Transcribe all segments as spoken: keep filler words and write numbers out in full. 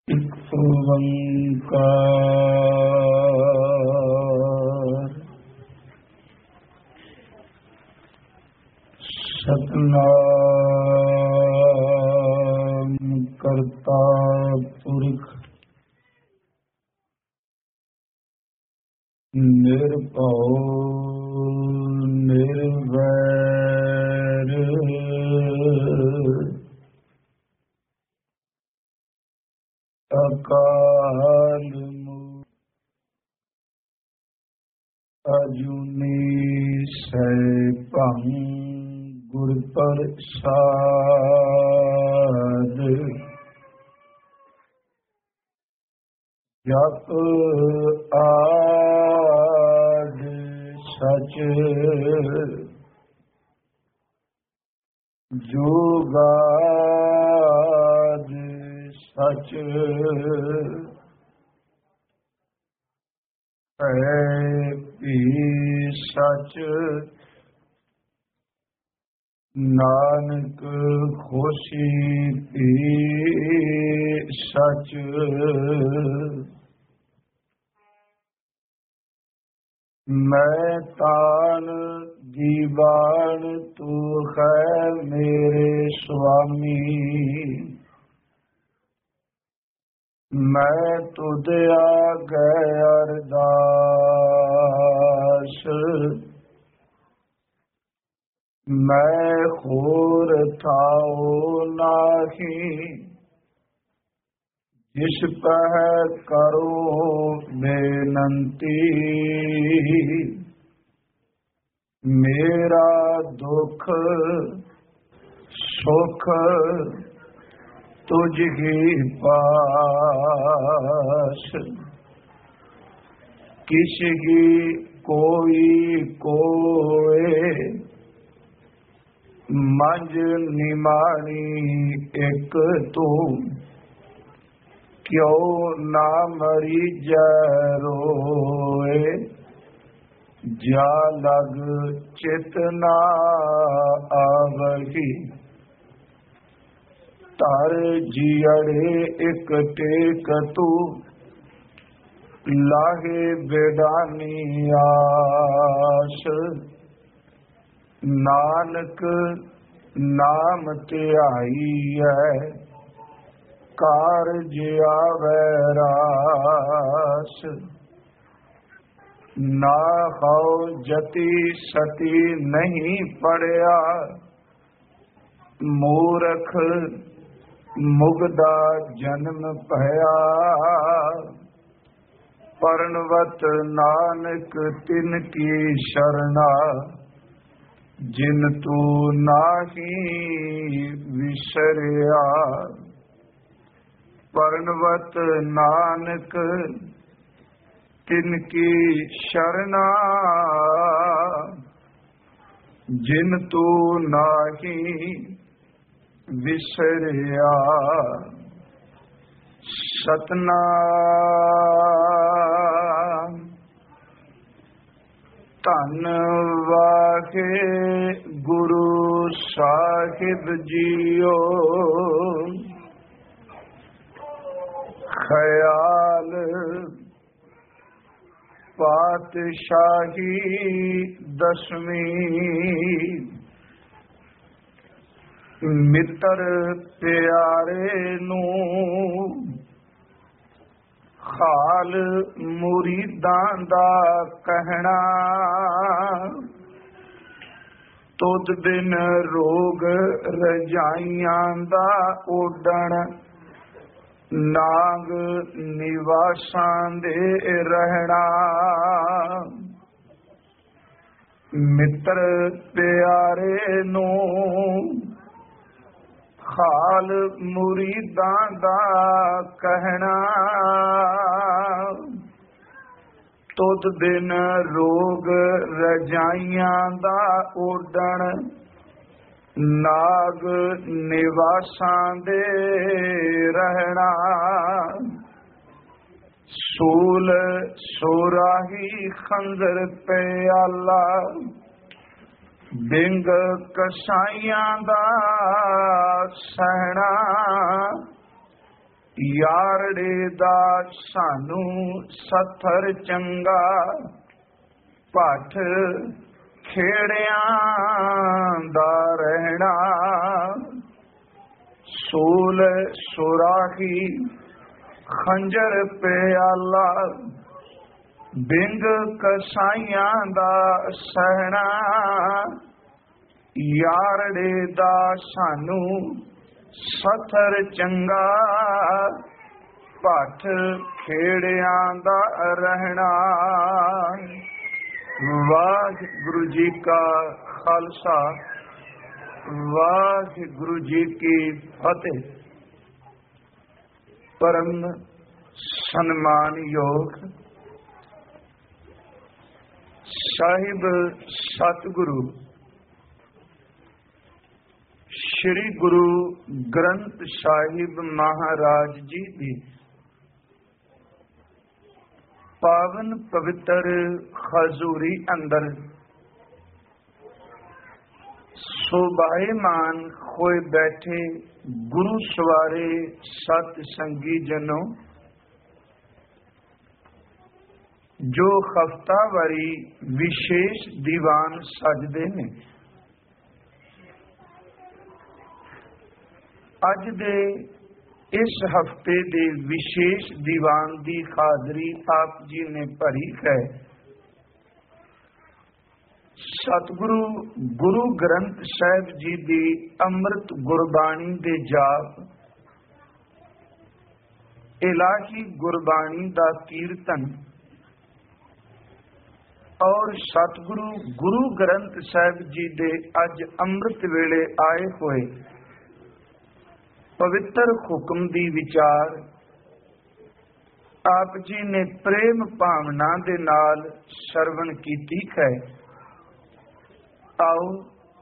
ਇੱਕ ਓੰਕਾਰ ਸਤਿਨਾਮ ਕਰਤਾ ਪੁਰਖ ਨਿਰਭਉ ਨਿਰਵੈਰ ਅਕਾਲ ਮੂਰਤ ਅਜੂਨੀ ਸੈਭੰ ਗੁਰ ਪ੍ਰਸਾਦ ਜਪ ਆਦਿ ਸਚ ਜੁਗਾਦਿ ਸਚ ਹੈ ਵੀ ਸਚ ਨਾਨਕ ਹੋਸੀ ਵੀ ਸਚ ਮੈਂ ਤਾਨ ਦੀਵਾਨ ਤੂੰ ਹੈ ਮੇਰੇ ਸੁਆਮੀ ਮੈਂ ਤੁਧ ਆਗੇ ਅਰਦਾਸ ਮੈਂ ਹੋਰ ਥਾਉ ਨਾਹੀ ਜਿਸ ਪਹਿ ਕਰੋ ਬੇਨੰਤੀ ਮੇਰਾ ਦੁਖ ਸੁਖ ਤੁਝ ਹੀ ਪਾਸ ਕਿਸ ਹੀ ਕੋਈ ਕੋਏ ਮੰਝ ਨਿਮਾਣੀ ਇੱਕ ਤੂੰ ਕਿਉ ਨਾ ਮਰੀ ਜੈ ਰੋਏ ਜਾ ਲਗ ਚਿਤ ਨਾ ਆਵਹੀ ਧਰ ਜੀਅੜੇ ਇੱਕ ਟੇਕ ਤੂੰ ਲਾਹੇ ਬੇਡਾਨੀ ਆਸ ਨਾਨਕ ਨਾਮ ਧਿਆਈਐ ਕਾਰਜ ਆਵੈ ਰਾਸ ਨਾ ਹਉ ਜਤੀ ਸਤੀ ਨਹੀਂ ਪੜਿਆ ਮੂਰਖ ਮੁਗਦਾ ਜਨਮ ਭਇਆ ਪਰਣਵਤ ਨਾਨਕ ਤਿਨ ਕੀ ਸ਼ਰਣਾ ਜਿਨ ਤੂੰ ਨਾਹੀ ਵਿਸਰਿਆ ਪਰਣਵਤ ਨਾਨਕ ਤਿਨ ਕੀ ਸ਼ਰਣਾ ਜਿਨ ਤੂੰ ਨਾਹੀ ਵਿਸਰਿਆ ਸਤਨਾਮ ਧੰਨ ਵਾਹਿ ਗੁਰੂ ਸਾਹਿਬ ਜੀਓ ਖਿਆਲ ਪਾਤਸ਼ਾਹੀ ਦਸਵੀਂ ਮਿੱਤਰ ਪਿਆਰੇ ਨੂੰ ਹਾਲ ਮੁਰੀਦਾਂ ਦਾ ਕਹਿਣਾ ਤੁਧ ਬਿਨ ਰੋਗ ਰਜਾਈਆਂ ਦਾ ਓਡਣ ਨਾਗ ਨਿਵਾਸਾਂ ਦੇ ਰਹਿਣਾ ਮਿੱਤਰ ਪਿਆਰੇ ਨੂੰ ਹਾਲ ਮੁਰੀਦਾਂ ਦਾ ਕਹਿਣਾ ਤੁਧ ਬਿਨ ਰੋਗ ਰਜਾਈਆਂ ਦਾ ਓਡਣ ਨਾਗ ਨਿਵਾਸਾਂ ਦੇ ਰਹਿਣਾ ਸੂਲ ਸੋਰਾਹੀ ਖੰਜਰ ਪਿਆਲਾ ਬਿੰਗ ਕਸਾਈਆਂ ਦਾ ਸਹਿਣਾ ਯਾਰੜੇ ਦਾ ਸਾਨੂੰ ਸੱਥਰ ਚੰਗਾ, ਭੱਠ ਖੇੜਿਆਂ ਦਾ ਰਹਿਣਾ। ਸੂਲ ਸੁਰਾਹੀ ਖੰਜਰ ਪਿਆਲਾ, ਬਿੰਗ ਕਸਾਈਆਂ ਦਾ ਸਹਿਣਾ। ਯਾਰੜੇ ਦਾ ਸਾਨੂੰ ਸੱਥਰ ਚੰਗਾ, ਭੱਠ ਖੇੜਿਆਂ ਦਾ ਰਹਿਣਾ। ਵਾਹਿਗੁਰੂ ਜੀ ਕਾ ਖਾਲਸਾ, ਵਾਹਿਗੁਰੂ ਜੀ ਕੀ ਫਤਿਹ। ਪਰਮ ਸਨਮਾਨਯੋਗ ਸਾਹਿਬ ਸਤਿਗੁਰੂ ਸ਼੍ਰੀ ਗੁਰੂ ਗ੍ਰੰਥ ਸਾਹਿਬ ਮਹਾਰਾਜ ਜੀ ਦੀ ਪਾਵਨ ਪਵਿੱਤਰ ਹਜ਼ੂਰੀ ਅੰਦਰ ਸੋਭਾਏਮਾਨ ਹੋਏ ਬੈਠੇ ਗੁਰੂ ਸਵਾਰੇ ਸਤ ਸੰਗੀ ਜਨੋ, ਜੋ ਹਫ਼ਤਾਵਾਰੀ ਵਿਸ਼ੇਸ਼ ਦੀਵਾਨ ਸਜਦੇ ਨੇ। ਅੱਜ ਦੇ ਇਸ ਹਫ਼ਤੇ ਦੇ ਵਿਸ਼ੇਸ਼ ਦੀਵਾਨ ਦੀ ਹਾਜ਼ਰੀ ਆਪ ਜੀ ਨੇ ਭਰੀ ਹੈ। ਸਤਿਗੁਰੂ ਗੁਰੂ ਗ੍ਰੰਥ ਸਾਹਿਬ ਜੀ ਦੀ ਅੰਮ੍ਰਿਤ ਗੁਰਬਾਣੀ ਦੇ ਜਾਪ, ਇਲਾਹੀ ਗੁਰਬਾਣੀ ਦਾ ਕੀਰਤਨ ਔਰ ਸਤਿਗੁਰੂ ਗੁਰੂ ਗ੍ਰੰਥ ਸਾਹਿਬ ਜੀ ਦੇ ਅੱਜ ਅੰਮ੍ਰਿਤ ਵੇਲੇ ਆਏ ਹੋਏ ਪਵਿੱਤਰ ਹੁਕਮ ਦੀ ਵਿਚਾਰ ਆਪ ਜੀ ਨੇ ਪ੍ਰੇਮ ਭਾਵਨਾ ਦੇ ਨਾਲ ਸਰਵਣ ਕੀਤੀ ਹੈ। ਆਓ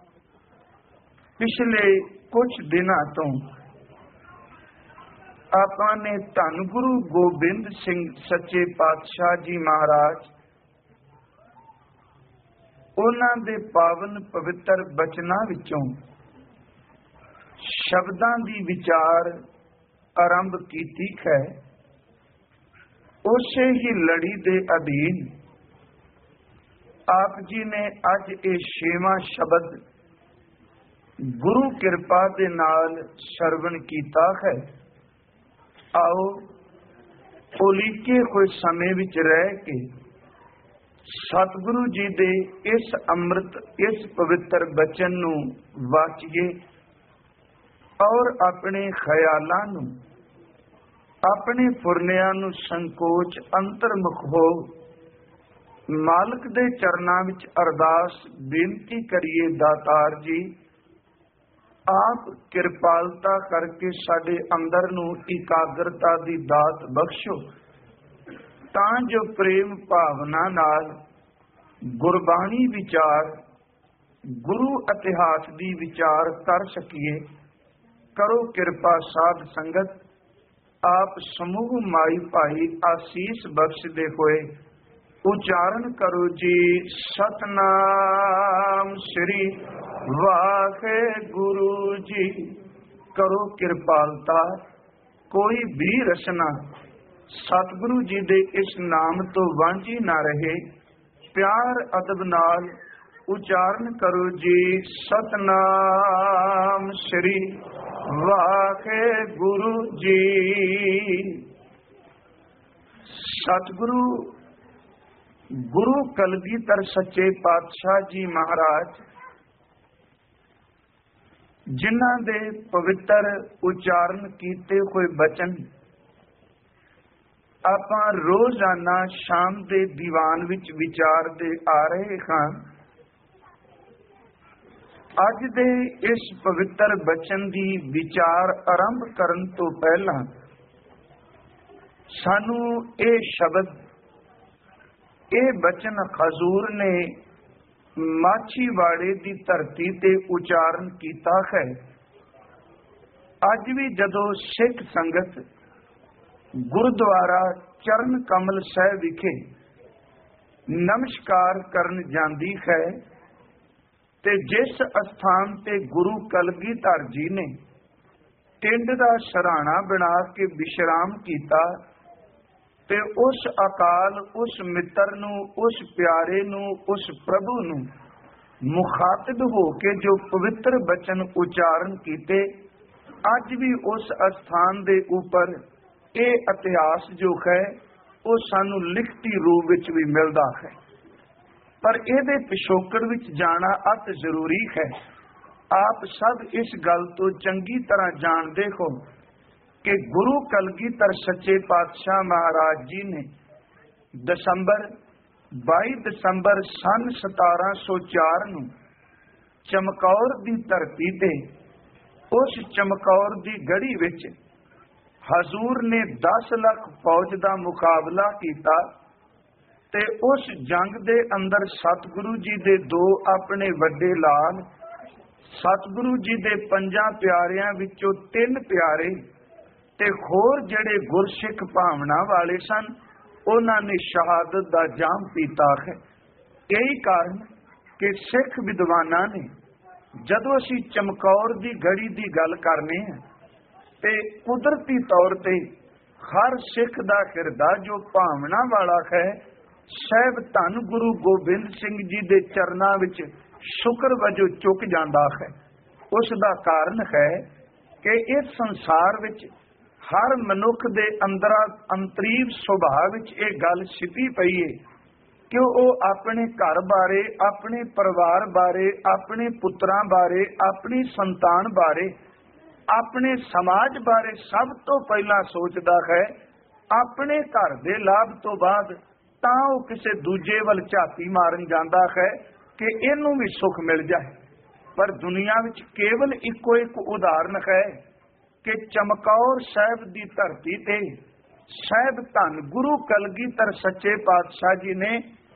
ਪਿਛਲੇ ਕੁਝ ਦਿਨਾਂ ਤੋਂ ਆਪਾਂ ਨੇ ਧੰਨ ਗੁਰੂ ਗੋਬਿੰਦ ਸਿੰਘ ਸੱਚੇ ਪਾਤਸ਼ਾਹ ਜੀ ਮਹਾਰਾਜ, ਉਹਨਾਂ ਦੇ ਪਾਵਨ ਪਵਿੱਤਰ ਬਚਨਾਂ ਵਿੱਚੋਂ ਸ਼ਬਦਾਂ ਦੀ ਵਿਚਾਰ ਆਰੰਭ ਕੀਤੀ ਹੈ। ਉਸੇ ਹੀ ਲੜੀ ਦੇ ਅਧੀਨ ਆਪ ਜੀ ਨੇ ਅੱਜ ਇਹ ਛੇਵਾਂ ਸ਼ਬਦ ਗੁਰੂ ਕਿਰਪਾ ਦੇ ਨਾਲ ਸਰਵਣ ਕੀਤਾ ਹੈ। ਆਓ ਉਲੀਕੇ ਹੋਏ ਸਮੇਂ ਵਿੱਚ ਰਹਿ ਕੇ ਸਤਿਗੁਰੂ ਜੀ ਦੇ ਇਸ ਅੰਮ੍ਰਿਤ ਇਸ ਪਵਿੱਤਰ ਬਚਨ ਨੂੰ ਵਾਚੀਏ ਔਰ ਆਪਣੇ ਖਿਆਲਾਂ ਨੂੰ, ਆਪਣੇ ਫੁਰਨਿਆਂ ਨੂੰ ਸੰਕੋਚ ਅੰਤਰਮੁਖ ਹੋ ਮਾਲਕ ਦੇ ਚਰਨਾਂ ਵਿੱਚ ਅਰਦਾਸ ਬੇਨਤੀ ਕਰੀਏ। ਦਾਤਾਰ ਜੀ, ਆਪ ਕਿਰਪਾਲਤਾ ਕਰਕੇ ਸਾਡੇ ਅੰਦਰ ਨੂੰ ਇਕਾਗਰਤਾ ਦੀ ਦਾਤ ਬਖਸ਼ੋ, ਤਾਂ ਜੋ ਪ੍ਰੇਮ ਭਾਵਨਾ ਨਾਲ ਗੁਰਬਾਣੀ ਵਿਚਾਰ, ਗੁਰੂ ਇਤਿਹਾਸ ਦੀ ਵਿਚਾਰ ਕਰ ਸਕੀਏ। ਕਰੋ ਕਿਰਪਾ ਸਾਧ ਸੰਗਤ, ਆਪ ਸਮੂਹ ਮਾਈ ਭਾਈ ਆਸੀਸ ਬਖਸ਼ਦੇ ਹੋਏ ਉਚਾਰਨ ਕਰੋ ਜੀ। ਸਤਨਾਮ ਸ੍ਰੀ ਵਾਹਿਗੁਰੂ ਜੀ। ਕਰੋ ਕਿਰਪਾਲਤਾ, ਕੋਈ ਵੀ ਰਸਨਾ ਸਤਿਗੁਰੂ ਜੀ ਦੇ ਇਸ ਨਾਮ ਤੋਂ ਵਾਂਝੀ ਨਾ ਰਹੇ। ਪਿਆਰ ਅਦਬ ਨਾਲ ਉਚਾਰਨ ਕਰੋ ਜੀ। ਸਤਨਾਮ ਸ੍ਰੀ ਵਾਹਿਗੁਰੂ ਜੀ। ਸਤਿਗੁਰੂ ਗੁਰੂ ਕਲਗੀਧਰ ਸੱਚੇ ਪਾਤਸ਼ਾਹ ਜੀ ਮਹਾਰਾਜ, ਜਿਨ੍ਹਾਂ ਦੇ ਪਵਿੱਤਰ ਉਚਾਰਨ ਕੀਤੇ ਹੋਏ ਬਚਨ ਆਪਾਂ ਰੋਜ਼ਾਨਾ ਸ਼ਾਮ ਦੇ ਦੀਵਾਨ ਵਿੱਚ ਵਿਚਾਰਦੇ ਆ ਰਹੇ ਹਾਂ। ਅੱਜ ਦੇ ਇਸ ਪਵਿੱਤਰ ਬਚਨ ਦੀ ਵਿਚਾਰ ਆਰੰਭ ਕਰਨ ਤੋਂ ਪਹਿਲਾਂ ਸਾਨੂੰ ਇਹ ਸ਼ਬਦ, ਇਹ ਬਚਨ ਹਜ਼ੂਰ ਨੇ ਮਾਛੀਵਾੜੇ ਦੀ ਧਰਤੀ ਤੇ ਉਚਾਰਨ ਕੀਤਾ ਹੈ। ਅੱਜ ਵੀ ਜਦੋਂ ਸਿੱਖ ਸੰਗਤ ਗੁਰਦੁਆਰਾ ਚਰਨ ਕਮਲ ਸਾਹਿਬ ਵਿਖੇ ਨਮਸਕਾਰ ਕਰਨ ਜਾਂਦੀ ਹੈ ਤੇ ਜਿਸ ਅਸਥਾਨ ਤੇ ਗੁਰੂ ਕਲਗੀਧਰ ਜੀ ਨੇ ਟਿੰਡ ਦਾ ਸਰਾਣਾ ਬਣਾ ਕੇ ਵਿਸ਼ਰਾਮ ਕੀਤਾ ਤੇ ਉਸ ਅਕਾਲ, ਉਸ ਮਿੱਤਰ ਨੂੰ, ਉਸ ਪਿਆਰੇ ਨੂੰ, ਉਸ ਪ੍ਰਭੂ ਨੂੰ ਮੁਖਾਤਿਬ ਹੋ ਕੇ ਜੋ ਪਵਿੱਤਰ ਬਚਨ ਉਚਾਰਨ ਕੀਤੇ, ਅੱਜ ਵੀ ਉਸ ਅਸਥਾਨ ਦੇ ਉੱਪਰ ਇਹ ਇਤਿਹਾਸ ਜੋ ਹੈ ਉਹ ਸਾਨੂੰ ਲਿਖਤੀ ਰੂਪ ਵਿੱਚ ਵੀ ਮਿਲਦਾ ਹੈ। ਪਰ ਇਹਦੇ ਪਿਛੋਕੜ ਵਿੱਚ ਜਾਣਾ ਅਤ ਜ਼ਰੂਰੀ ਹੈ। ਆਪ ਸਭ ਇਸ ਗੱਲ ਤੋਂ ਚੰਗੀ ਤਰ੍ਹਾਂ ਜਾਣਦੇ ਹੋ ਕਿ ਗੁਰੂ ਕਲਗੀਧਰ ਸੱਚੇ ਪਾਤਸ਼ਾਹ ਮਹਾਰਾਜ ਜੀ ਨੇ ਦਸੰਬਰ ਬਾਈ ਦਸੰਬਰ ਸੰਨ ਸਤਾਰਾਂ ਸੌ ਚਾਰ ਨੂੰ ਚਮਕੌਰ ਦੀ ਧਰਤੀ ਤੇ, ਉਸ ਚਮਕੌਰ ਦੀ ਗੜੀ ਵਿੱਚ ਹਜ਼ੂਰ ਨੇ ਦਸ ਲੱਖ ਫੌਜ ਦਾ ਮੁਕਾਬਲਾ ਕੀਤਾ ਤੇ ਉਸ ਜੰਗ ਦੇ ਅੰਦਰ ਸਤਿਗੁਰੂ ਜੀ ਦੇ ਦੋ ਆਪਣੇ ਵੱਡੇ ਲਾਲ, ਸਤਿਗੁਰੂ ਜੀ ਦੇ ਪੰਜਾਂ ਪਿਆਰਿਆਂ ਵਿੱਚੋਂ ਤਿੰਨ ਪਿਆਰੇ ਤੇ ਹੋਰ ਜਿਹੜੇ ਗੁਰਸਿੱਖ ਭਾਵਨਾ ਵਾਲੇ ਸਨ, ਉਹਨਾਂ ਨੇ ਸ਼ਹਾਦਤ ਦਾ ਜਾਮ ਪੀਤਾ ਹੈ। ਇਹੀ ਕਾਰਨ ਕਿ ਸਿੱਖ ਵਿਦਵਾਨਾਂ ਨੇ ਜਦੋਂ ਅਸੀਂ ਚਮਕੌਰ ਦੀ ਗੜੀ ਦੀ ਗੱਲ ਕਰਨੇ ਹਾਂ ਤੇ ਕੁਦਰਤੀ ਤੌਰ ਤੇ ਹਰ ਸਿੱਖ ਦਾ ਹਿਰਦਾ ਜੋ ਭਾਵਨਾ ਵਾਲਾ ਹੈ, ਸਹਿਬ ਧੰਨ ਗੁਰੂ ਗੋਬਿੰਦ ਸਿੰਘ ਜੀ ਦੇ ਚਰਨਾਂ ਵਿੱਚ ਸ਼ੁਕਰ ਵਜੋਂ ਝੁਕ ਜਾਂਦਾ ਹੈ। ਉਸ ਦਾ ਕਾਰਨ ਹੈ ਕਿ ਇਸ ਸੰਸਾਰ ਵਿੱਚ ਹਰ ਮਨੁੱਖ ਦੇ ਅੰਦਰ ਅੰਤਰੀਵ ਸੁਭਾਅ ਵਿੱਚ ਇਹ ਗੱਲ ਛਿਪੀ ਪਈ ਹੈ ਕਿ ਉਹ ਆਪਣੇ ਘਰ ਬਾਰੇ, ਆਪਣੇ ਪਰਿਵਾਰ ਬਾਰੇ, ਆਪਣੇ ਪੁੱਤਰਾਂ ਬਾਰੇ, ਆਪਣੀ ਸੰਤਾਨ ਬਾਰੇ, ਆਪਣੇ ਸਮਾਜ ਬਾਰੇ ਸਭ ਤੋਂ ਪਹਿਲਾਂ ਸੋਚਦਾ ਹੈ। ਆਪਣੇ ਘਰ ਦੇ ਲਾਭ ਤੋਂ ਬਾਅਦ ਤਾਂ ਉਹ ਕਿਸੇ ਦੂਜੇ ਵੱਲ ਝਾਤੀ ਮਾਰਨ ਜਾਂਦਾ ਹੈ ਕਿ ਇਹਨੂੰ ਵੀ ਸੁੱਖ ਮਿਲ ਜਾਏ। ਪਰ ਦੁਨੀਆ ਵਿੱਚ ਕੇਵਲ ਇੱਕੋ ਇੱਕ ਉਦਾਹਰਨ ਹੈ ਕਿ ਚਮਕੌਰ ਸਾਹਿਬ ਦੀ ਧਰਤੀ ਤੇ ਸਾਹਿਬ ਧੰਨ ਗੁਰੂ ਕਲਗੀਧਰ ਸੱਚੇ ਪਾਤਸ਼ਾਹ ਜੀ ਨੇ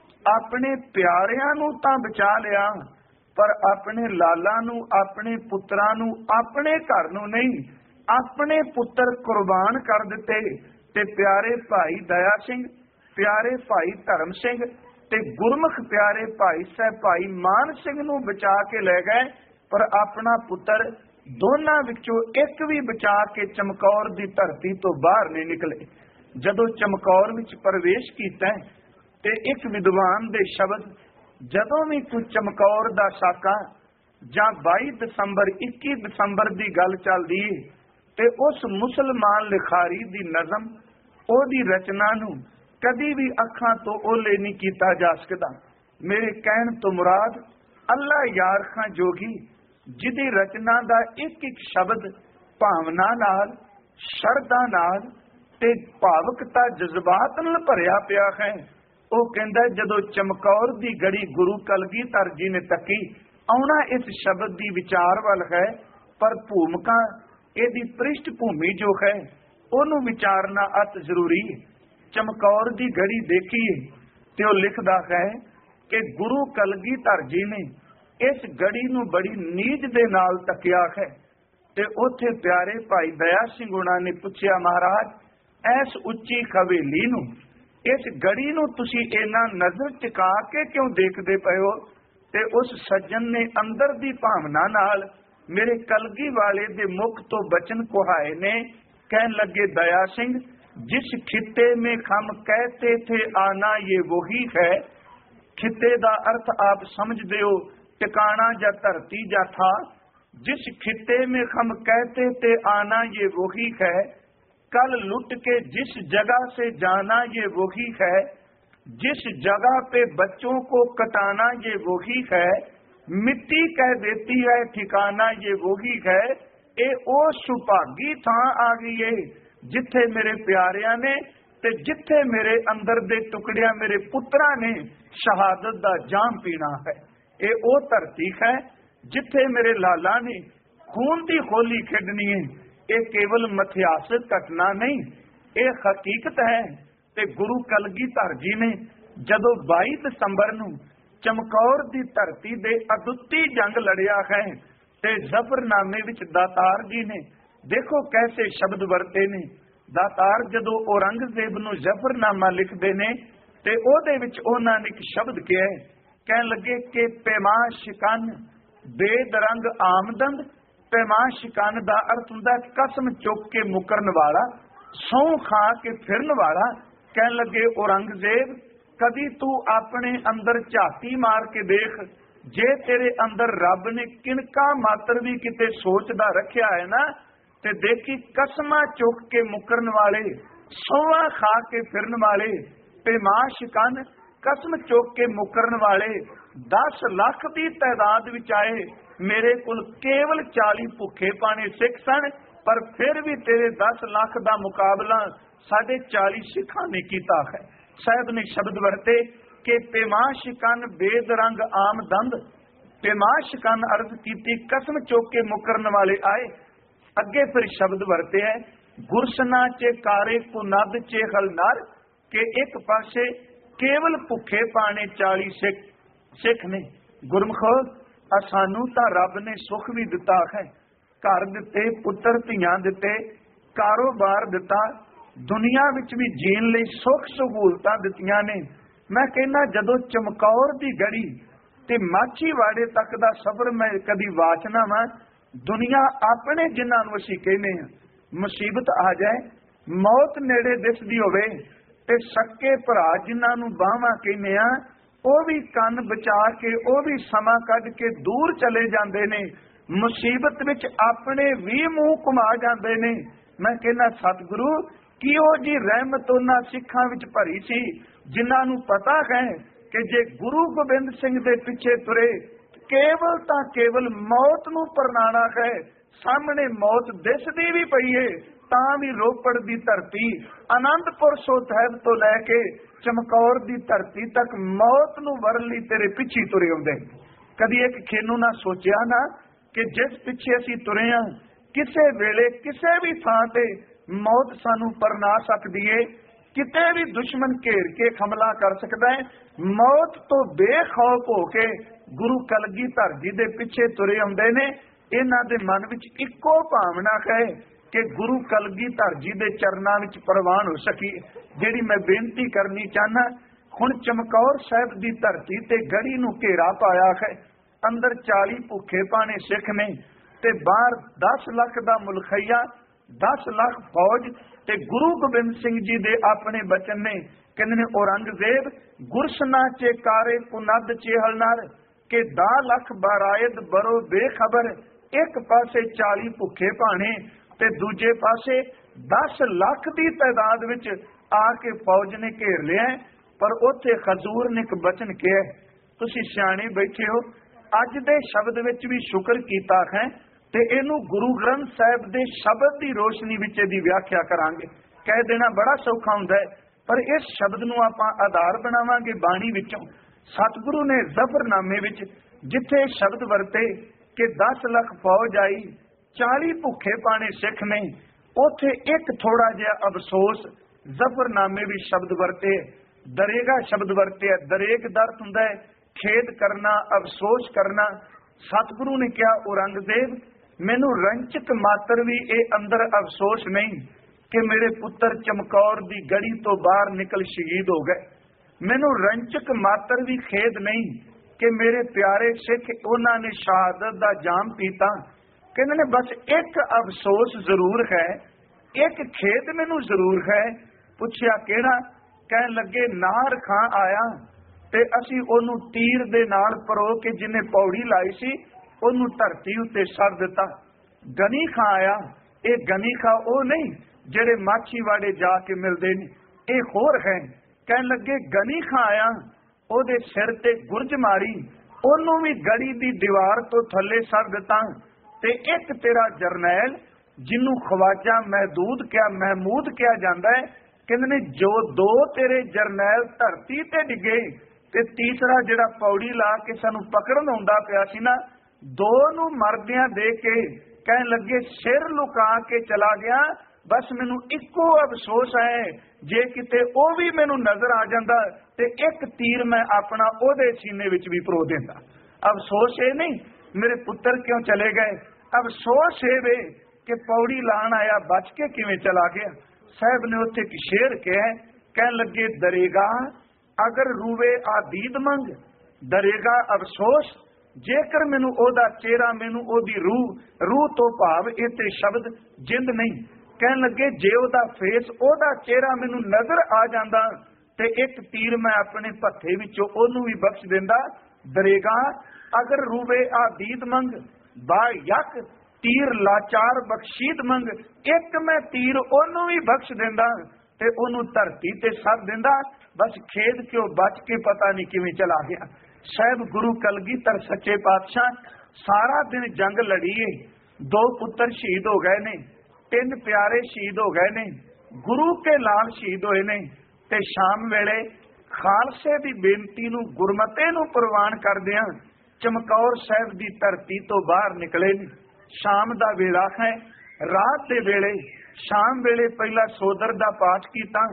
ਆਪਣੇ ਪਿਆਰਿਆਂ ਨੂੰ ਤਾਂ ਬਚਾ ਲਿਆ, ਪਰ ਆਪਣੇ ਲਾਲਾਂ ਨੂੰ, ਆਪਣੇ ਪੁੱਤਰਾਂ ਨੂੰ, ਆਪਣੇ ਘਰ ਨੂੰ ਨਹੀਂ, ਆਪਣੇ ਪੁੱਤਰ ਕੁਰਬਾਨ ਕਰ ਦਿੱਤੇ ਤੇ ਪਿਆਰੇ ਭਾਈ ਦਇਆ ਸਿੰਘ, ਪਿਆਰੇ ਭਾਈ ਧਰਮ ਸਿੰਘ ਤੇ ਗੁਰਮੁਖ ਪਿਆਰੇ ਭਾਈ ਸਾਹਿਬ ਭਾਈ ਮਾਨ ਸਿੰਘ ਨੂੰ ਬਚਾ ਕੇ ਲੈ ਗਏ, ਪਰ ਆਪਣਾ ਪੁੱਤਰ ਦੋਨਾਂ ਵਿੱਚੋਂ ਇੱਕ ਵੀ ਬਚਾ ਕੇ ਚਮਕੌਰ ਦੀ ਧਰਤੀ ਤੋਂ ਬਾਹਰ ਨਹੀਂ ਨਿਕਲੇ। ਜਦੋਂ ਚਮਕੌਰ ਵਿੱਚ ਪ੍ਰਵੇਸ਼ ਕੀਤਾ ਤੇ ਇੱਕ ਵਿਦਵਾਨ ਦੇ ਸ਼ਬਦ, ਜਦੋਂ ਵੀ ਕੋਈ ਚਮਕੌਰ ਦਾ ਸਾਕਾ ਜਾਂ ਬਾਈ ਦਸੰਬਰ ਇੱਕੀ ਦਸੰਬਰ ਦੀ ਗੱਲ ਚੱਲਦੀ ਹੈ ਤੇ ਉਸ ਮੁਸਲਮਾਨ ਲਿਖਾਰੀ ਦੀ ਨਜ਼ਮ, ਉਹਦੀ ਰਚਨਾ ਨੂੰ ਕਦੀ ਵੀ ਅੱਖਾਂ ਤੋਂ ਓਲੇ ਨਹੀਂ ਕੀਤਾ ਜਾ ਸਕਦਾ। ਮੇਰੇ ਕਹਿਣ ਤੋਂ ਮੁਰਾਦ ਅੱਲਾ ਯਾਰ ਖਾਂ ਜੋਗੀ, ਜਿਹਦੀ ਰਚਨਾ ਦਾ ਇੱਕ ਇੱਕ ਸ਼ਬਦ ਭਾਵਨਾ ਨਾਲ, ਸ਼ਰਧਾ ਨਾਲ ਤੇ ਭਾਵਕਤਾ ਜਜ਼ਬਾਤ ਨਾਲ ਭਰਿਆ ਪਿਆ ਹੈ। ਉਹ ਕਹਿੰਦਾ ਜਦੋਂ ਚਮਕੌਰ ਦੀ ਗੜੀ ਗੁਰੂ ਕਲਗੀਧਰ ਜੀ ਨੇ ਤੱਕੀ, ਆਉਣਾ ਇਸ ਸ਼ਬਦ ਦੀ ਵਿਚਾਰ ਵੱਲ ਹੈ, ਪਰ ਭੂਮਿਕਾ ਇਹਦੀ ਪ੍ਰਿਸ਼ਟ ਭੂਮੀ ਜੋ ਹੈ ਉਹਨੂੰ ਵਿਚਾਰਨਾ ਅਤ ਜ਼ਰੂਰੀ ਹੈ। ਚਮਕੌਰ ਦੀ ਗੜੀ ਦੇਖੀਏ ਤੇ ਉਹ ਲਿਖਦਾ ਹੈ ਕਿ ਗੁਰੂ ਕਲਗੀਧਰ ਜੀ ਨੇ ਇਸ ਗੜੀ ਨੂੰ ਬੜੀ ਨੀਝ ਦੇ ਨਾਲ ਤੱਕਿਆ ਹੈ ਤੇ ਉੱਥੇ ਪਿਆਰੇ ਭਾਈ ਦਇਆ ਸਿੰਘ ਉਹਨਾਂ ਨੇ ਪੁੱਛਿਆ, ਮਹਾਰਾਜ ਐਸ ਉੱਚੀ ਹਵੇਲੀ ਨੂੰ, ਇਸ ਗੜੀ ਨੂੰ ਤੁਸੀਂ ਇਹਨਾਂ ਨਜ਼ਰ ਟਿਕਾ ਕੇ ਕਿਉਂ ਦੇਖਦੇ ਪਏ ਹੋ? ਤੇ ਉਸ ਸੱਜਣ ਨੇ ਅੰਦਰ ਦੀ ਭਾਵਨਾ ਨਾਲ ਮੇਰੇ ਕਲਗੀ ਵਾਲੇ ਦੇ ਮੁਖ ਤੋਂ ਬਚਨ ਕੁਹਾਏ ਨੇ। ਕਹਿਣ ਲੱਗੇ, ਦਇਆ ਸਿੰਘ, जिस खिते में हम कहते थे आना ये वही है। खिते का अर्थ आप समझते हो टिकाना या धरती या था। जिस खिते में हम कहते थे आना ये वही है। कल लुट के जिस जगह से जाना ये वही है। जिस जगह पे बच्चों को कटाना ये वही है। मिट्टी कह देती है ठिकाना ये वही है। ये ओ सुभागी थां आ गई है जिथे मेरे प्यारिया ने ते जिथे मेरे अंदर दे टुकड़िया मेरे पुत्रा ने शहादत दा जाम पीना है। ये ओ धरती है जिथे मेरे लाला ने खून की होली खेडनी है। ये केवल मिथ्यासिक घटना नहीं, ये हकीकत है। ते गुरु कलगीधर जी ने जदों बाई दसंबर नूं चमकौर की धरती दे अदुੱਤੀ जंग लड़िया है ते जफरनामे विच दातार जी ने देखो कैसे शब्द वरते ने। दातार जदों औरंगजेब नूं जफरनामा लिखते ने ते ओहदे विच उन्हां ने एक शब्द कहा है, कहन लगे कि पैमा शिकन बेदरंग आमदंद पैमाशिकन का अर्थ हुंदा कसम चुक के मुकरन वाला, सौं खा के फिरन वाला। कहन लगे औरंगजेब कदी तू अपने अंदर झाती मार के देख, जे तेरे अंदर रब ने किनका मात्र भी किते सोचदा रखिया है ना, ते देखी कसमां चुक के मुकरन वाले, सौवा खा के फिरन वाले, पैमाशिकन कसम चुक के मुकरन वाले दस लाख की तादाद विच आए। मेरे कुल केवल चाली भुखे पाने सिख सन, पर फिर भी तेरे दस लाख का मुकाबला साढ़े चाली सिखा ने कीता है। साहब ने शब्द वरते कि पैमाशिकन बेदरंग आम दंद, पैमाशिकन अर्ज की कसम चुक के मुकरन वाले आए। अगे फिर शब्द वरते है गुरसना चे कारे कुनद चे हलनर, के एक पासे केवल भुखे पाने चाली सिख सिख ने। गुरमुखो सानू तां रब ने सुख भी दिता है, घर दिते, पुत्र धियां दिते, कारोबार दिता, दुनिया विच भी जीण लई सुख सहूलतां दित्तियां ने। मैं कहना जदों चमकौर दी गड़ी ते माछीवाड़े तक दा सफर मैं कदी वाचना वा, दुनिया अपने जिन्हां नूं असीं कहने आ मुसीबत आ जाए, मौत नेड़े दिसदी होवे ते सक्के भरा जिन्हां नूं बाहवां कहने आ, ਉਹ भी ਕੰਨ बचा के ਉਹ भी समा कढ के दूर चले जाते ने, मुसीबत विच अपने भी मूँह घुमा जाते ने। मैं कहना सतगुरु किहो जी रहमत उन्हां सिखां विच भरी सी, जिन्हां नूं पता है कि जे गुरु गोबिंद सिंह दे पिछे तुरे केवल तां केवल मौत नूं परनाना है, सामने मौत दिसदी भी पई है, तां भी रोपड़ दी धरती आनंदपुर सोहब तो लैके चमकौर दी धरती तक मौत नूं वरन लई तेरे पिछे तुरे आउंदे। कदी एक खेनू ना सोचिया ना कि जिस पिछे असीं तुरे आ, किसे वेले किसे भी थां ते मौत सानू परना सकदी है, किते भी दुश्मन घेर के हमला कर सकदा है। मौत तो बेखौफ हो के गुरु कलगीधर जी दे पिछे तुरे आउंदे ने। इन्हां दे मन विच इक्को भावना है कि गुरु कलगीधर जी दे चरनां विच प्रवान हो सकी। जिहड़ी मैं बेनती करनी चाहना, हुण चमकौर साहिब दी धरती ते गढ़ी नूं घेरा पाया है, अंदर चाली भुखे पाने सिख ने ते बाहर दस लाख दा मुलखैया, दस लाख फौज ते गुरु गोबिंद सिंह जी दे अपने बचन ने। कहंदे ने औरंगजेब गुरसना चे कारे कुनद चे हलनर, के दा लख बारायद बरो बेखबर, एक पासे चाली भुखे पाने ते दूजे पासे दस लाख की तादाद विच आके फौज ने घेर लिया। पर उत्थे खजूर ने एक बचन कहा, तुसीं सियाणे बैठे हो, अज दे शब्द विच भी शुक्र कीता है ते इहनूं गुरु ग्रंथ साहिब दे शब्द की रोशनी विच इहदी व्याख्या करांगे। कह देना बड़ा सौखा हुंदा है, पर इस शब्द नूं आपां आधार बनावांगे बाणी विचों। सतगुरु ने जफरनामे विच जिथे शब्द वरते कि दस लाख फौज आई, चाली भुखे पाने सिख ने, उथे एक थोड़ा जिहा अफसोस जफरनामे भी शब्द वरते, दरेगा शब्द वरते। दरेग दर्द हुंदा है खेद करना, अफसोस करना। सतगुरु ने कहा औरंगजेब मैनू रंचक मात्र भी ये अंदर अफसोस नहीं कि मेरे पुत्र चमकौर दी गढ़ी तो बाहर निकल शहीद हो गए। मैनू रंचक मात्र भी खेद नहीं कि मेरे प्यारे सिख उन्होंने शहादत दा जाम पीता। कहते ने बस एक अफसोस जरूर है, एक खेद मैनू जरूर है। पुछया केड़ा? कहन लगे नार खां आया ते असी ओनू तीर दे नाल परो के जिन्हें पौड़ी लाई सी ओनू धरती उत्ते सर दिता। गनी खां आया, ये गनी खां ओ नहीं जेड़े माछीवाड़े जाके मिलते ने, ये होर है। कहन लगे गनी खां आया, ओदे सिर ते गुरज मारी, ओनू भी गड़ी दी दीवार तो थले सर दिता। ते एक तेरा जरनैल जिन्नू ख्वाजा महदूद क्या महमूद किया जाता है, कहते ने जो दो तेरे जरनैल धरती ते डिगे ते तीसरा जिहड़ा पौड़ी ला के सानू पकड़न आउंदा पिया सी ना, दो नू मरदियां दे के कहन लगे सिर लुका के चला गया। बस मैनू इक्को अफसोस है जे किते ओ भी मैनू नजर आ जांदा ते एक तीर मैं अपना ओदे सीने विच भी परो देंदा। अफसोस ये नहीं मेरे पुत्र क्यों चले गए, अफसोस ये वे कि पौड़ी लान आया बच के किवें चला गया। साहब ने उत्थे एक शेर कहा, कहन लगे दरेगा अगर रूवे आदीद मंग, दरेगा अफसोस जेकर मैनू ओदा चेहरा मैनू ओदी रूह रूह तो भाव इते शब्द जिंद नहीं कहन लगे जे ओदा फेस ओदा चेहरा मैनू नजर आ जांदा ते एक तीर मैं अपने भत्थे विचों ओनू भी बख्श देंदा दरेगा अगर रूवे आ दीद मंग बा यक तीर लाचार बख्शीद मंग एक मैं तीर ओनू भी बख्श देंदा ते ओनू धरती ते सर देंदा बस खेद क्यों बच के पता नहीं किवें चला गया। साहब गुरु कलगीधर सच्चे पातशाह सारा दिन जंग लड़ीए दो पुत्र शहीद हो गए ने तीन प्यारे शहीद हो गए ने गुरु के लाल शहीद होए ने ते शाम वेले खालसे दी बेनती नू गुरमते नू प्रवान करदियां चमकौर साहब दी धरती तो बाहर निकले ने। शाम दा वेला है रात दे वेले शाम वेले पहला सोदर दा पाठ कीता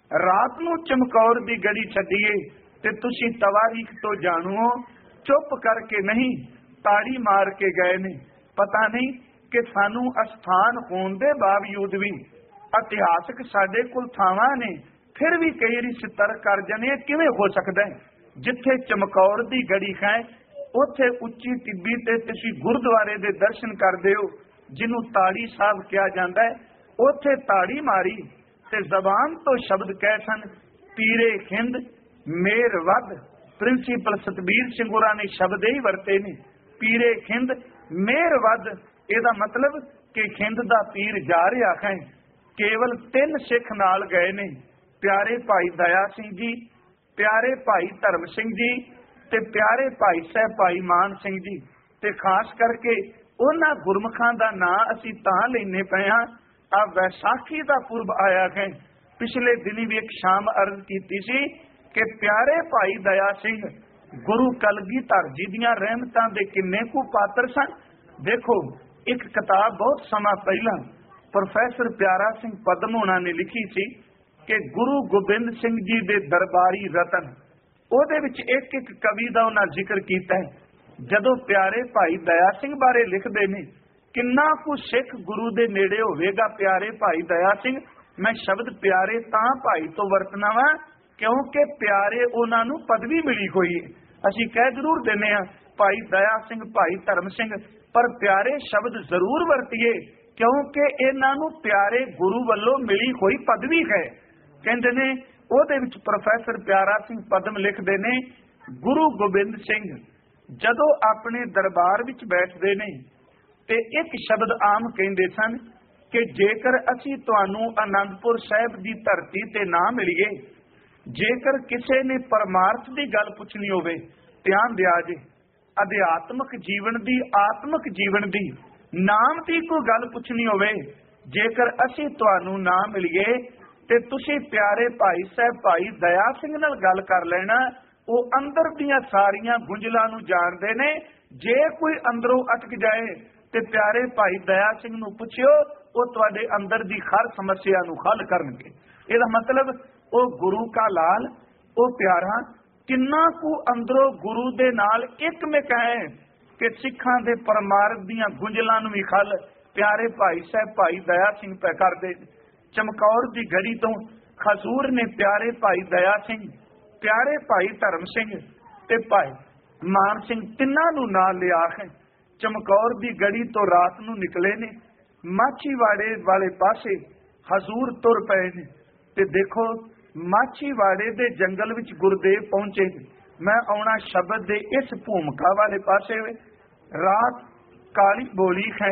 रात नू चमकौर दी गड़ी छड्डीए ते तुसी तवारीख तो जाणो चुप करके नहीं ताड़ी मार के गए ने। पता नहीं कि सानू अस्थान होने दे बावजूद भी इतिहासक साडे कोल थावां ने फिर भी कई वारी सितर कर जाने किवें हो सकदा है। जिथे चमकौर दी गड़ी है उथे उच्ची टिब्बी ते तुसी गुरुद्वारे दे दर्शन करदे हो जिन्हों ताड़ी साहब किया जाता है उथे ताड़ी मारी ते जबान तो शब्द कह सन पीरे खिंद मेर वध प्रिंसीपल सतबीर सिंह होरां ने शब्द ही वरते ने पीरे खिंद मेर वध एदा मतलब कि खिंद दा पीर जा रहा है। केवल तीन सिख नाल गए ने प्यारे भाई दया सिंह जी प्यारे भाई धर्म सिंह जी ते प्यारे भाई साहब भाई मान सिंह जी ते खास करके उन्हां गुरमुखां दा नां असीं तां लैने पए हां आ वैसाखी दा पुरब आया है। पिछले दिनी भी एक शाम अर्ज कीती सी कि प्यारे भाई दया सिंह गुरु कलगीधर जी दियां रहमतां दे किन्ने कु पात्र सन। देखो एक किताब बहुत समा पहला प्रोफैसर प्यारा सिंह पदम होना ने लिखी सी कि गुरु गोबिंद सिंह जी दे दरबारी रतन ओदे विच एक एक कवि दा उन्हां जिक्र कीता है। जदों प्यारे भाई दया सिंह बारे लिखदे ने किन्ना कु सिख गुरु दे नेड़े होवेगा प्यारे भाई दया सिंह मैं शब्द प्यारे तां भाई तो वरतना वा क्योंकि प्यारे उन्हां नूं पदवी मिली हुई है। असीं कह जरूर दिंदे हां भाई दया सिंह भाई धर्म सिंह पर प्यारे शब्द जरूर वरतीए क्योंकि इन्हां नूं प्यारे गुरु वल्लों मिली हुई पदवी है। कहंदे ने ओहदे विच प्रोफैसर प्यारा सिंह पदम लिखदे ने गुरु गोबिंद सिंह जदों अपने दरबार विच बैठदे ने ते एक शब्द आम कहंदे सन कि जेकर असीं तुहानूं आनंदपुर साहिब दी धरती ते ना मिलीए जेकर किसी ने परमार्थ की गल पुछनी होवे ध्यान दिया जे अध्यात्मक जीवन दी आत्मक जीवन दी नाम की कोई गल पुछनी होवे जेकर असीं तुहानूं ना मिलीए ते तुसीं प्यारे भाई साहब भाई दया सिंह नाल गल कर लेना वो अंदर दियां सारियां गुंजलां नूं जाणदे ने। जे कोई अंदरों अटक जाए ते प्यारे भाई दया सिंह नूं पुछियो वो तुहाडे अंदर दी हर समस्या नूं हल करनगे। इहदा मतलब वो गुरु का लाल वो प्यारा किन्ना कु अंदरों गुरु दे नाल एक में कहे कि सिखां दे परमार्थ दियां गुंजलां नूं भी खल प्यारे भाई साहब भाई दया सिंह पै करदे। चमकौर दी गड़ी तो खजूर ने प्यारे भाई दया सिंह प्यारे भाई धर्म सिंह ते भाई मान सिंह तिन्हां नूं नाल लिया है। चमकौर दी गड़ी तो रात नूं निकले ने माछीवाड़े वाले पासे हजूर तुर पए ने ते देखो माछीवाड़े दे जंगल विच गुरदेव पहुंचे। मैं आउणा शब्द दे इस भूमिका वाले पासे रात काली बोली है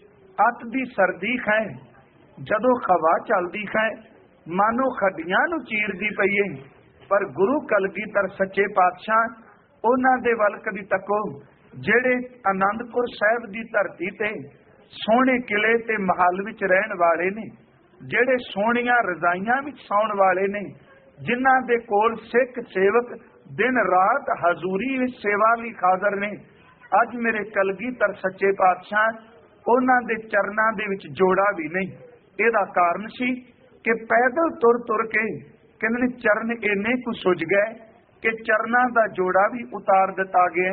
अत दी सर्दी है जदों हवा चलदी है मानो खड्डियां नूं चीरदी पई है। पर गुरु कलगीधर सच्चे पातशाह उन्हां दे वल कदी तको जेड़े आनंदपुर साहिब दी धरती ते सोहणे किले ते महल विच रहण वाले ने जेड़े सोहणियां रजाइयां विच सौण वाले ने जिन्हां दे कोल सिख सेवक दिन रात हजूरी विच सेवा लई हाज़र ने। अज मेरे कलगीधर सच्चे पातशाह उन्हां दे चरनां दे विच जोड़ा भी नहीं। इहदा कारण सी कि पैदल तुर तुर के कहंदे चरण इन्ने कुछ सुज गए कि चरनां दा जोड़ा भी उतार दिता गया।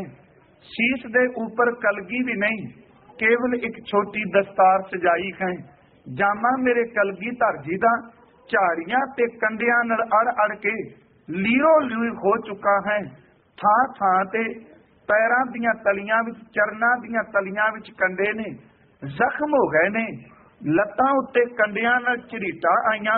शीश दे ऊपर कलगी भी नहीं केवल एक छोटी दस्तार सजाई है। जामा मेरे कलगीधर जी दा झाड़ियां ते कंडियां नाल अड़ अड़ के लीरो लीर हो चुका है। थां थां ते ਪੈਰਾਂ ਦੀਆਂ ਤਲੀਆਂ ਵਿੱਚ, ਚਰਨਾਂ ਦੀਆਂ ਤਲੀਆਂ ਵਿੱਚ ਕੰਡੇ ਨੇ, ਜ਼ਖਮ ਹੋ ਗਏ ਨੇ, ਲੱਤਾਂ ਉੱਤੇ ਕੰਡਿਆਂ ਨਾਲ ਝਰੀਟਾਂ ਆਈਆਂ,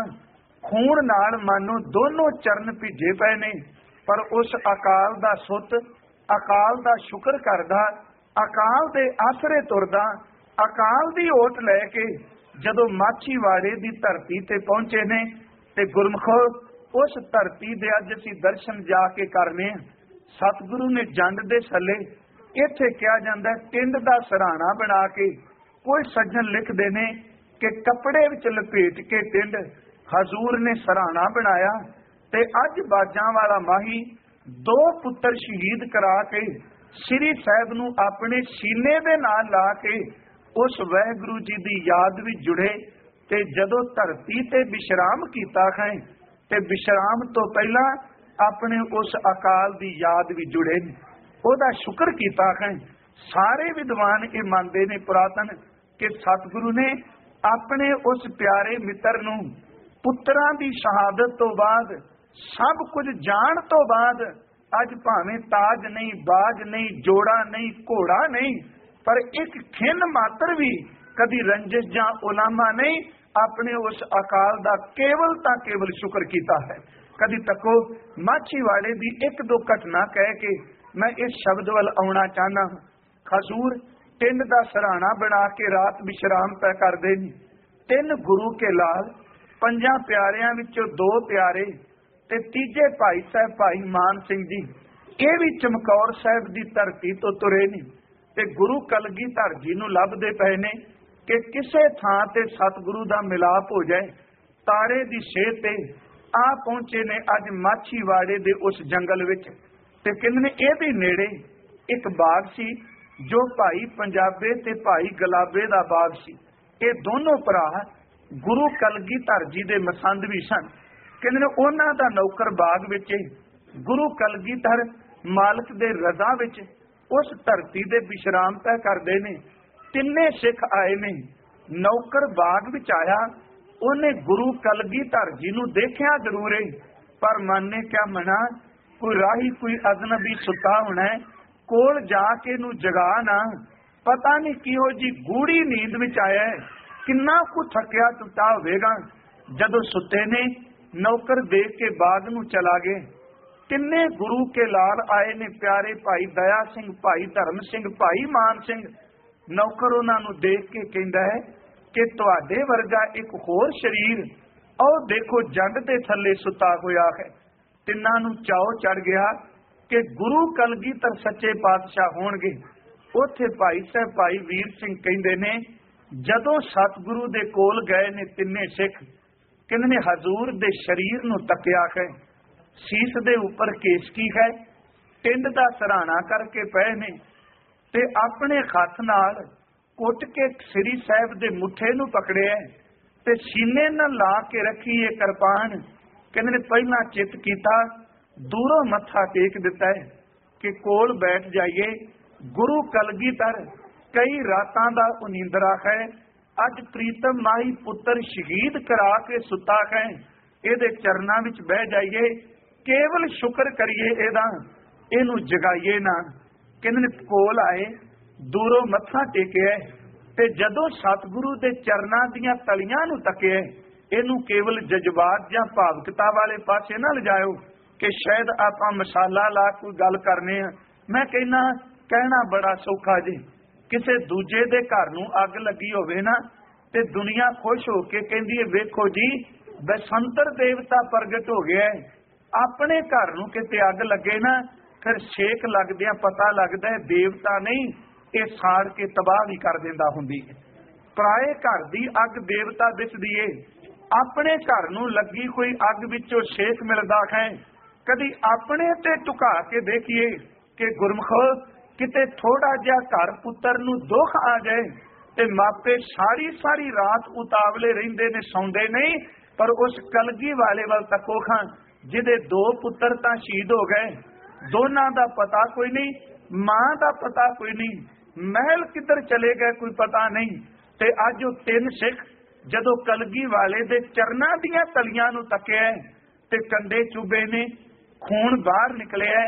ਖੂਨ ਨਾਲ ਮਾਨੋ ਦੋਨੋਂ ਚਰਨ ਭਿੱਜੇ ਪਏ ਨੇ। ਪਰ ਉਸ ਅਕਾਲ ਦਾ ਸੁੱਤ, ਅਕਾਲ ਦਾ ਸ਼ੁਕਰ ਕਰਦਾ, ਅਕਾਲ ਦੇ ਆਸਰੇ ਤੁਰਦਾ, ਅਕਾਲ ਦੀ ਓਟ ਲੈ ਕੇ ਜਦੋਂ ਮਾਛੀਵਾੜੇ ਦੀ ਧਰਤੀ ਤੇ ਪਹੁੰਚੇ ਨੇ, ਤੇ ਗੁਰਮਖੋ ਉਸ ਧਰਤੀ ਦੇ ਅੱਜ ਅਸੀਂ ਦਰਸ਼ਨ ਜਾ ਕੇ ਕਰਨੇ ਆ। ਸਤਿਗੁਰੂ ਨੇ ਜੰਡ ਦੇ ਥੱਲੇ, ਇੱਥੇ ਕਿਹਾ ਜਾਂਦਾ ਟਿੰਡ ਦਾ ਸਰਾਣਾ ਬਣਾ ਕੇ, ਕੋਈ ਸੱਜਣ ਲਿਖਦੇ ਨੇ ਕਿ ਕੱਪੜੇ ਵਿੱਚ ਲਪੇਟ ਕੇ ਟਿੰਡ ਹਜ਼ੂਰ ਨੇ ਸਰਾਣਾ ਬਣਾਇਆ। ਤੇ ਅੱਜ ਬਾਜਾਂ ਵਾਲਾ ਮਾਹੀ ਦੋ ਪੁੱਤਰ ਸ਼ਹੀਦ ਕਰਾ ਕੇ ਸ੍ਰੀ ਸਾਹਿਬ ਨੂੰ ਆਪਣੇ ਸੀਨੇ ਦੇ ਨਾਲ ਲਾ ਕੇ ਉਸ ਵਾਹਿਗੁਰੂ ਜੀ ਦੀ ਯਾਦ ਵਿੱਚ ਜੁੜੇ। ਤੇ ਜਦੋਂ ਧਰਤੀ ਤੇ ਵਿਸ਼ਰਾਮ ਕੀਤਾ ਹੈ ਤੇ ਵਿਸ਼ਰਾਮ ਤੋਂ ਪਹਿਲਾਂ ਆਪਣੇ ਉਸ ਅਕਾਲ ਦੀ ਯਾਦ ਵਿੱਚ ਜੁੜੇ ਨੇ, ਉਹਦਾ ਸ਼ੁਕਰ ਕੀਤਾ ਹੈ। ਸਾਰੇ ਵਿਦਵਾਨ ਇਹ ਮੰਨਦੇ ਨੇ ਪੁਰਾਤਨ ਕਿ ਸਤਿਗੁਰੂ ਨੇ ਆਪਣੇ ਉਸ ਪਿਆਰੇ ਮਿੱਤਰ ਨੂੰ ਪੁੱਤਰਾਂ ਦੀ ਸ਼ਹਾਦਤ ਤੋਂ ਬਾਅਦ, ਸਭ ਕੁਝ ਜਾਣ ਤੋਂ ਬਾਅਦ, ਅੱਜ ਭਾਵੇਂ ਤਾਜ ਨਹੀਂ, ਬਾਜ ਨਹੀਂ, ਜੋੜਾ ਨਹੀਂ, ਘੋੜਾ ਨਹੀਂ, ਪਰ ਇੱਕ ਖਿੰਨ ਮਾਤਰ ਵੀ ਕਦੀ ਰੰਜਿਸ਼ ਜਾਂ ਉਲਾਮਾ ਨਹੀਂ, ਆਪਣੇ ਉਸ ਅਕਾਲ ਦਾ ਕੇਵਲ ਤਾਂ ਕੇਵਲ ਸ਼ੁਕਰ ਕੀਤਾ ਹੈ। ਕਦੀ ਤੱਕੋ ਮਾਛੀਵਾੜੇ ਦੀ ਇੱਕ ਦੋ ਘਟਨਾ ਕਹਿ ਕੇ ਮੈਂ ਇਸ ਸ਼ਬਦ ਵੱਲ ਆਉਣਾ ਚਾਹਨਾ। ਹਜ਼ੂਰ ਟਿੰਡ ਦਾ ਸਰਾਣਾ ਬਣਾ ਕੇ ਰਾਤ ਵਿਸ਼ਰਾਮ ਪੈ ਕਰਦੇ ਨੇ। ਤਿੰਨ ਗੁਰੂ ਕੇ ਲਾਲ, ਪੰਜਾਂ ਪਿਆਰਿਆਂ ਵਿੱਚੋਂ ਦੋ ਪਿਆਰੇ ਤੇ ਤੀਜੇ ਭਾਈ ਸਾਹਿਬ ਭਾਈ ਮਾਨ ਸਿੰਘ ਜੀ, ਇਹ ਵੀ ਚਮਕੌਰ ਸਾਹਿਬ ਦੀ ਧਰਤੀ ਤੋਂ ਤੁਰੇ ਨੇ ਤੇ ਗੁਰੂ ਕਲਗੀਧਰ ਜੀ ਨੂੰ ਲੱਭਦੇ ਪਏ ਨੇ ਕਿ ਕਿਸੇ ਥਾਂ ਤੇ ਸਤਿਗੁਰੂ ਦਾ ਮਿਲਾਪ ਹੋ ਜਾਏ। ਤਾਰੇ ਦੀ ਸੇਧ ਤੇ ਆ ਪਹੁੰਚੇ ਨੇ ਅੱਜ ਮਾਛੀਵਾੜੇ ਦੇ ਉਸ ਜੰਗਲ ਵਿੱਚ। ਤੇ ਕਹਿੰਦੇ ਨੇ ਇਹਦੇ ਨੇੜੇ ਇੱਕ ਬਾਗ ਸੀ ਜੋ ਭਾਈ ਪੰਜਾਬੇ ਤੇ ਭਾਈ ਗੁਲਾਬੇ ਦਾ ਬਾਗ ਸੀ। ਇਹ ਦੋਨੋਂ ਭਰਾ ਗੁਰੂ ਕਲਗੀਧਰ ਜੀ ਦੇ ਮਸੰਦ ਵੀ ਸਨ। ਕਹਿੰਦੇ ਨੇ ਉਹਨਾਂ ਦਾ ਨੌਕਰ ਬਾਗ ਵਿੱਚ, ਗੁਰੂ ਕਲਗੀਧਰ ਮਾਲਕ ਦੇ ਰਜ਼ਾ ਵਿੱਚ ਉਸ ਧਰਤੀ ਦੇ ਵਿਸ਼ਰਾਮ ਤੈ ਕਰਦੇ ਨੇ। ਤਿੰਨੇ ਸਿੱਖ ਆਏ ਨੇ। ਨੌਕਰ ਬਾਗ ਵਿੱਚ ਆਇਆ, ਉਹਨੇ ਗੁਰੂ ਕਲਗੀਧਰ ਜੀ ਨੂੰ ਦੇਖਿਆ ਜ਼ਰੂਰ ਹੈ, ਪਰ ਮਨ ਨੇ ਕਿਆ ਮਨਾ, ਕੋਈ ਰਾਹੀ ਕੋਈ ਅਜਨਬੀ ਸੁੱਤਾ ਹੋਣਾ, ਕੋਲ ਜਾ ਕੇ ਨੂੰ ਜਗਾ ਨਾ, ਪਤਾ ਨਹੀਂ ਕਿਹੋ ਜੀ ਗੂੜੀ ਨੀਂਦ ਵਿੱਚ ਆਇਆ, ਕਿੰਨਾ ਕੁ ਥੱਕਿਆ ਟੁੱਟਾ ਹੋਵੇਗਾ। ਜਦੋਂ ਸੁੱਤੇ ਨੇ, ਨੌਕਰ ਦੇਖ ਕੇ ਬਾਗ ਨੂੰ ਚਲਾ ਗਏ। ਤਿੰਨੇ ਗੁਰੂ ਕੇ ਲਾਲ ਆਏ ਨੇ, ਪਿਆਰੇ ਭਾਈ ਦਇਆ ਸਿੰਘ, ਭਾਈ ਧਰਮ ਸਿੰਘ, ਭਾਈ ਮਾਨ ਸਿੰਘ। ਨੌਕਰ ਉਹਨਾਂ ਨੂੰ ਦੇਖ ਕੇ ਕਹਿੰਦਾ ਹੈ ਕਿ ਤੁਹਾਡੇ ਵਰਗਾ ਇੱਕ ਹੋਰ ਸਰੀਰ ਉਹ ਦੇਖੋ ਜੰਡ ਦੇ ਥੱਲੇ ਸੁੱਤਾ ਹੋਇਆ ਹੈ। ਤਿੰਨਾਂ ਨੂੰ ਚਾਉ ਚੜ ਗਿਆ ਕਿ ਗੁਰੂ ਕਲਗੀਧਰ ਸੱਚੇ ਪਾਤਸ਼ਾਹ ਹੋਣਗੇ। ਉੱਥੇ ਭਾਈ ਸਾਹਿਬ ਭਾਈ ਵੀਰ ਸਿੰਘ ਕਹਿੰਦੇ ਨੇ, ਜਦੋਂ ਸਤਿਗੁਰੂ ਦੇ ਕੋਲ ਗਏ ਨੇ ਤਿੰਨੇ ਸਿੱਖ, ਕਹਿੰਦੇ ਨੇ ਹਜ਼ੂਰ ਦੇ ਸਰੀਰ ਨੂੰ ਤੱਕਿਆ ਹੈ, ਸੀਸ ਦੇ ਉੱਪਰ ਕੇਸਕੀ ਹੈ, ਟਿੰਡ ਦਾ ਸਰਾਣਾ ਕਰਕੇ ਪਏ ਨੇ ਤੇ ਆਪਣੇ ਹੱਥ ਨਾਲ ਕੁੱਟ ਕੇ ਸ੍ਰੀ ਸਾਹਿਬ ਦੇ ਮੁੱਠੇ ਨੂੰ ਪਕੜਿਆ ਤੇ ਸੀਨੇ ਨਾਲ ਲਾ ਕੇ ਰੱਖੀ ਇਹ ਕਿਰਪਾਨ। ਕਹਿੰਦੇ ਨੇ ਪਹਿਲਾਂ ਚਿੱਤ ਕੀਤਾ, ਦੂਰੋਂ ਮੱਥਾ ਟੇਕ ਦਿੱਤਾ ਹੈ ਕਿ ਕੋਲ ਬੈਠ ਜਾਈਏ। ਗੁਰੂ ਕਲਗੀਧਰ ਕਈ ਰਾਤਾਂ ਦਾ ਉਨੀਂਦਰਾ ਹੈ, ਅੱਜ ਪ੍ਰੀਤਮ ਮਾਈ ਪੁੱਤਰ ਸ਼ਹੀਦ ਕਰਾ ਕੇ ਸੁੱਤਾ ਹੈ, ਇਹਦੇ ਚਰਨਾਂ ਵਿੱਚ ਬਹਿ ਜਾਈਏ, ਕੇਵਲ ਸ਼ੁਕਰ ਕਰੀਏ ਇਹਦਾ, ਇਹਨੂੰ ਜਗਾਈਏ ਨਾ। ਕਹਿੰਦੇ ਨੇ ਕੋਲ ਆਏ, ਦੂਰੋਂ ਮੱਥਾ ਟੇਕਿਆ ਤੇ ਜਦੋਂ ਸਤਿਗੁਰੂ ਦੇ ਚਰਨਾਂ ਦੀਆਂ ਤਲੀਆਂ ਨੂੰ ਤੱਕਿਆ, ਇਹਨੂੰ ਕੇਵਲ ਜਜ਼ਬਾਤ ਜਾਂ ਭਾਵਕਤਾ ਵਾਲੇ ਪਾਸੇ ਨਾ ਲਿਜਾਇਓ ਕਿ ਸ਼ਾਇਦ ਆਪਾਂ ਮਸਾਲਾ ਲਾ ਕੋਈ ਗੱਲ ਕਰਨੇ ਆ। ਮੈਂ ਕਹਿੰਦਾ ਕਹਿਣਾ ਬੜਾ ਸੌਖਾ ਜੀ, ਕਿਸੇ ਦੂਜੇ ਦੇ ਘਰ ਨੂੰ ਅੱਗ ਲੱਗੀ ਹੋਵੇ ਨਾ ਤੇ ਦੁਨੀਆ ਖੁਸ਼ ਹੋ ਕੇ ਕਹਿੰਦੀ ਹੈ ਵੇਖੋ ਜੀ ਬਸੰਤਰ ਦੇਵਤਾ ਪ੍ਰਗਟ ਹੋ ਗਿਆ। ਆਪਣੇ ਘਰ ਨੂੰ ਕਿਤੇ ਅੱਗ ਲੱਗੇ ਨਾ, ਫਿਰ ਛੇਕ ਲੱਗਦਿਆਂ ਪਤਾ ਲੱਗਦਾ ਹੈ ਦੇਵਤਾ ਨਹੀਂ, ਇਹ ਸਾੜ ਕੇ ਤਬਾਹ ਵੀ ਕਰ ਦਿੰਦਾ ਹੁੰਦੀ ਹੈ। ਪਰਾਏ ਘਰ ਦੀ ਅੱਗ ਦੇਵਤਾ ਦਿਸਦੀ ਏ, ਆਪਣੇ ਘਰ ਨੂੰ ਲੱਗੀ ਕੋਈ ਅੱਗ ਵਿੱਚੋਂ ਛੇਕ ਮਿਲਦਾ ਹੈ। ਕਦੀ ਆਪਣੇ ਤੇ ਝੁਕਾ ਕੇ ਦੇਖੀਏ ਕਿ ਗੁਰਮਖੋ ਕਿਤੇ ਥੋੜਾ ਜਿਹਾ ਘਰ ਪੁੱਤਰ ਨੂੰ ਦੁੱਖ ਆ ਜਾਏ ਤੇ ਮਾਪੇ ਸਾਰੀ ਸਾਰੀ ਰਾਤ ਉਤਾਵਲੇ ਰਹਿੰਦੇ ਨੇ, ਸੌਂਦੇ ਨਹੀਂ। ਪਰ ਉਸ ਕਲਗੀ ਵਾਲੇ ਵੱਲ ਤੱਕੋ ਖਾਂ ਜਿਹਦੇ ਦੋ ਪੁੱਤਰ ਤਾਂ ਸ਼ਹੀਦ ਹੋ ਗਏ, ਦੋਨਾਂ ਦਾ ਪਤਾ ਕੋਈ ਨਹੀਂ, ਮਾਂ ਦਾ ਪਤਾ ਕੋਈ ਨਹੀਂ, ਮਹਿਲ ਕਿੱਧਰ ਚਲੇ ਗਏ ਕੋਈ ਪਤਾ ਨਹੀਂ। ਤੇ ਅੱਜ ਉਹ ਤਿੰਨ ਸਿੱਖ ਜਦੋਂ ਕਲਗੀ ਵਾਲੇ ਦੇ ਚਰਨਾਂ ਦੀਆਂ ਤਲੀਆਂ ਨੂੰ ਤੱਕਿਆ ਤੇ ਕੰਡੇ ਚੁੱਭੇ ਨੇ, ਖੂਨ ਬਾਹਰ ਨਿਕਲਿਆ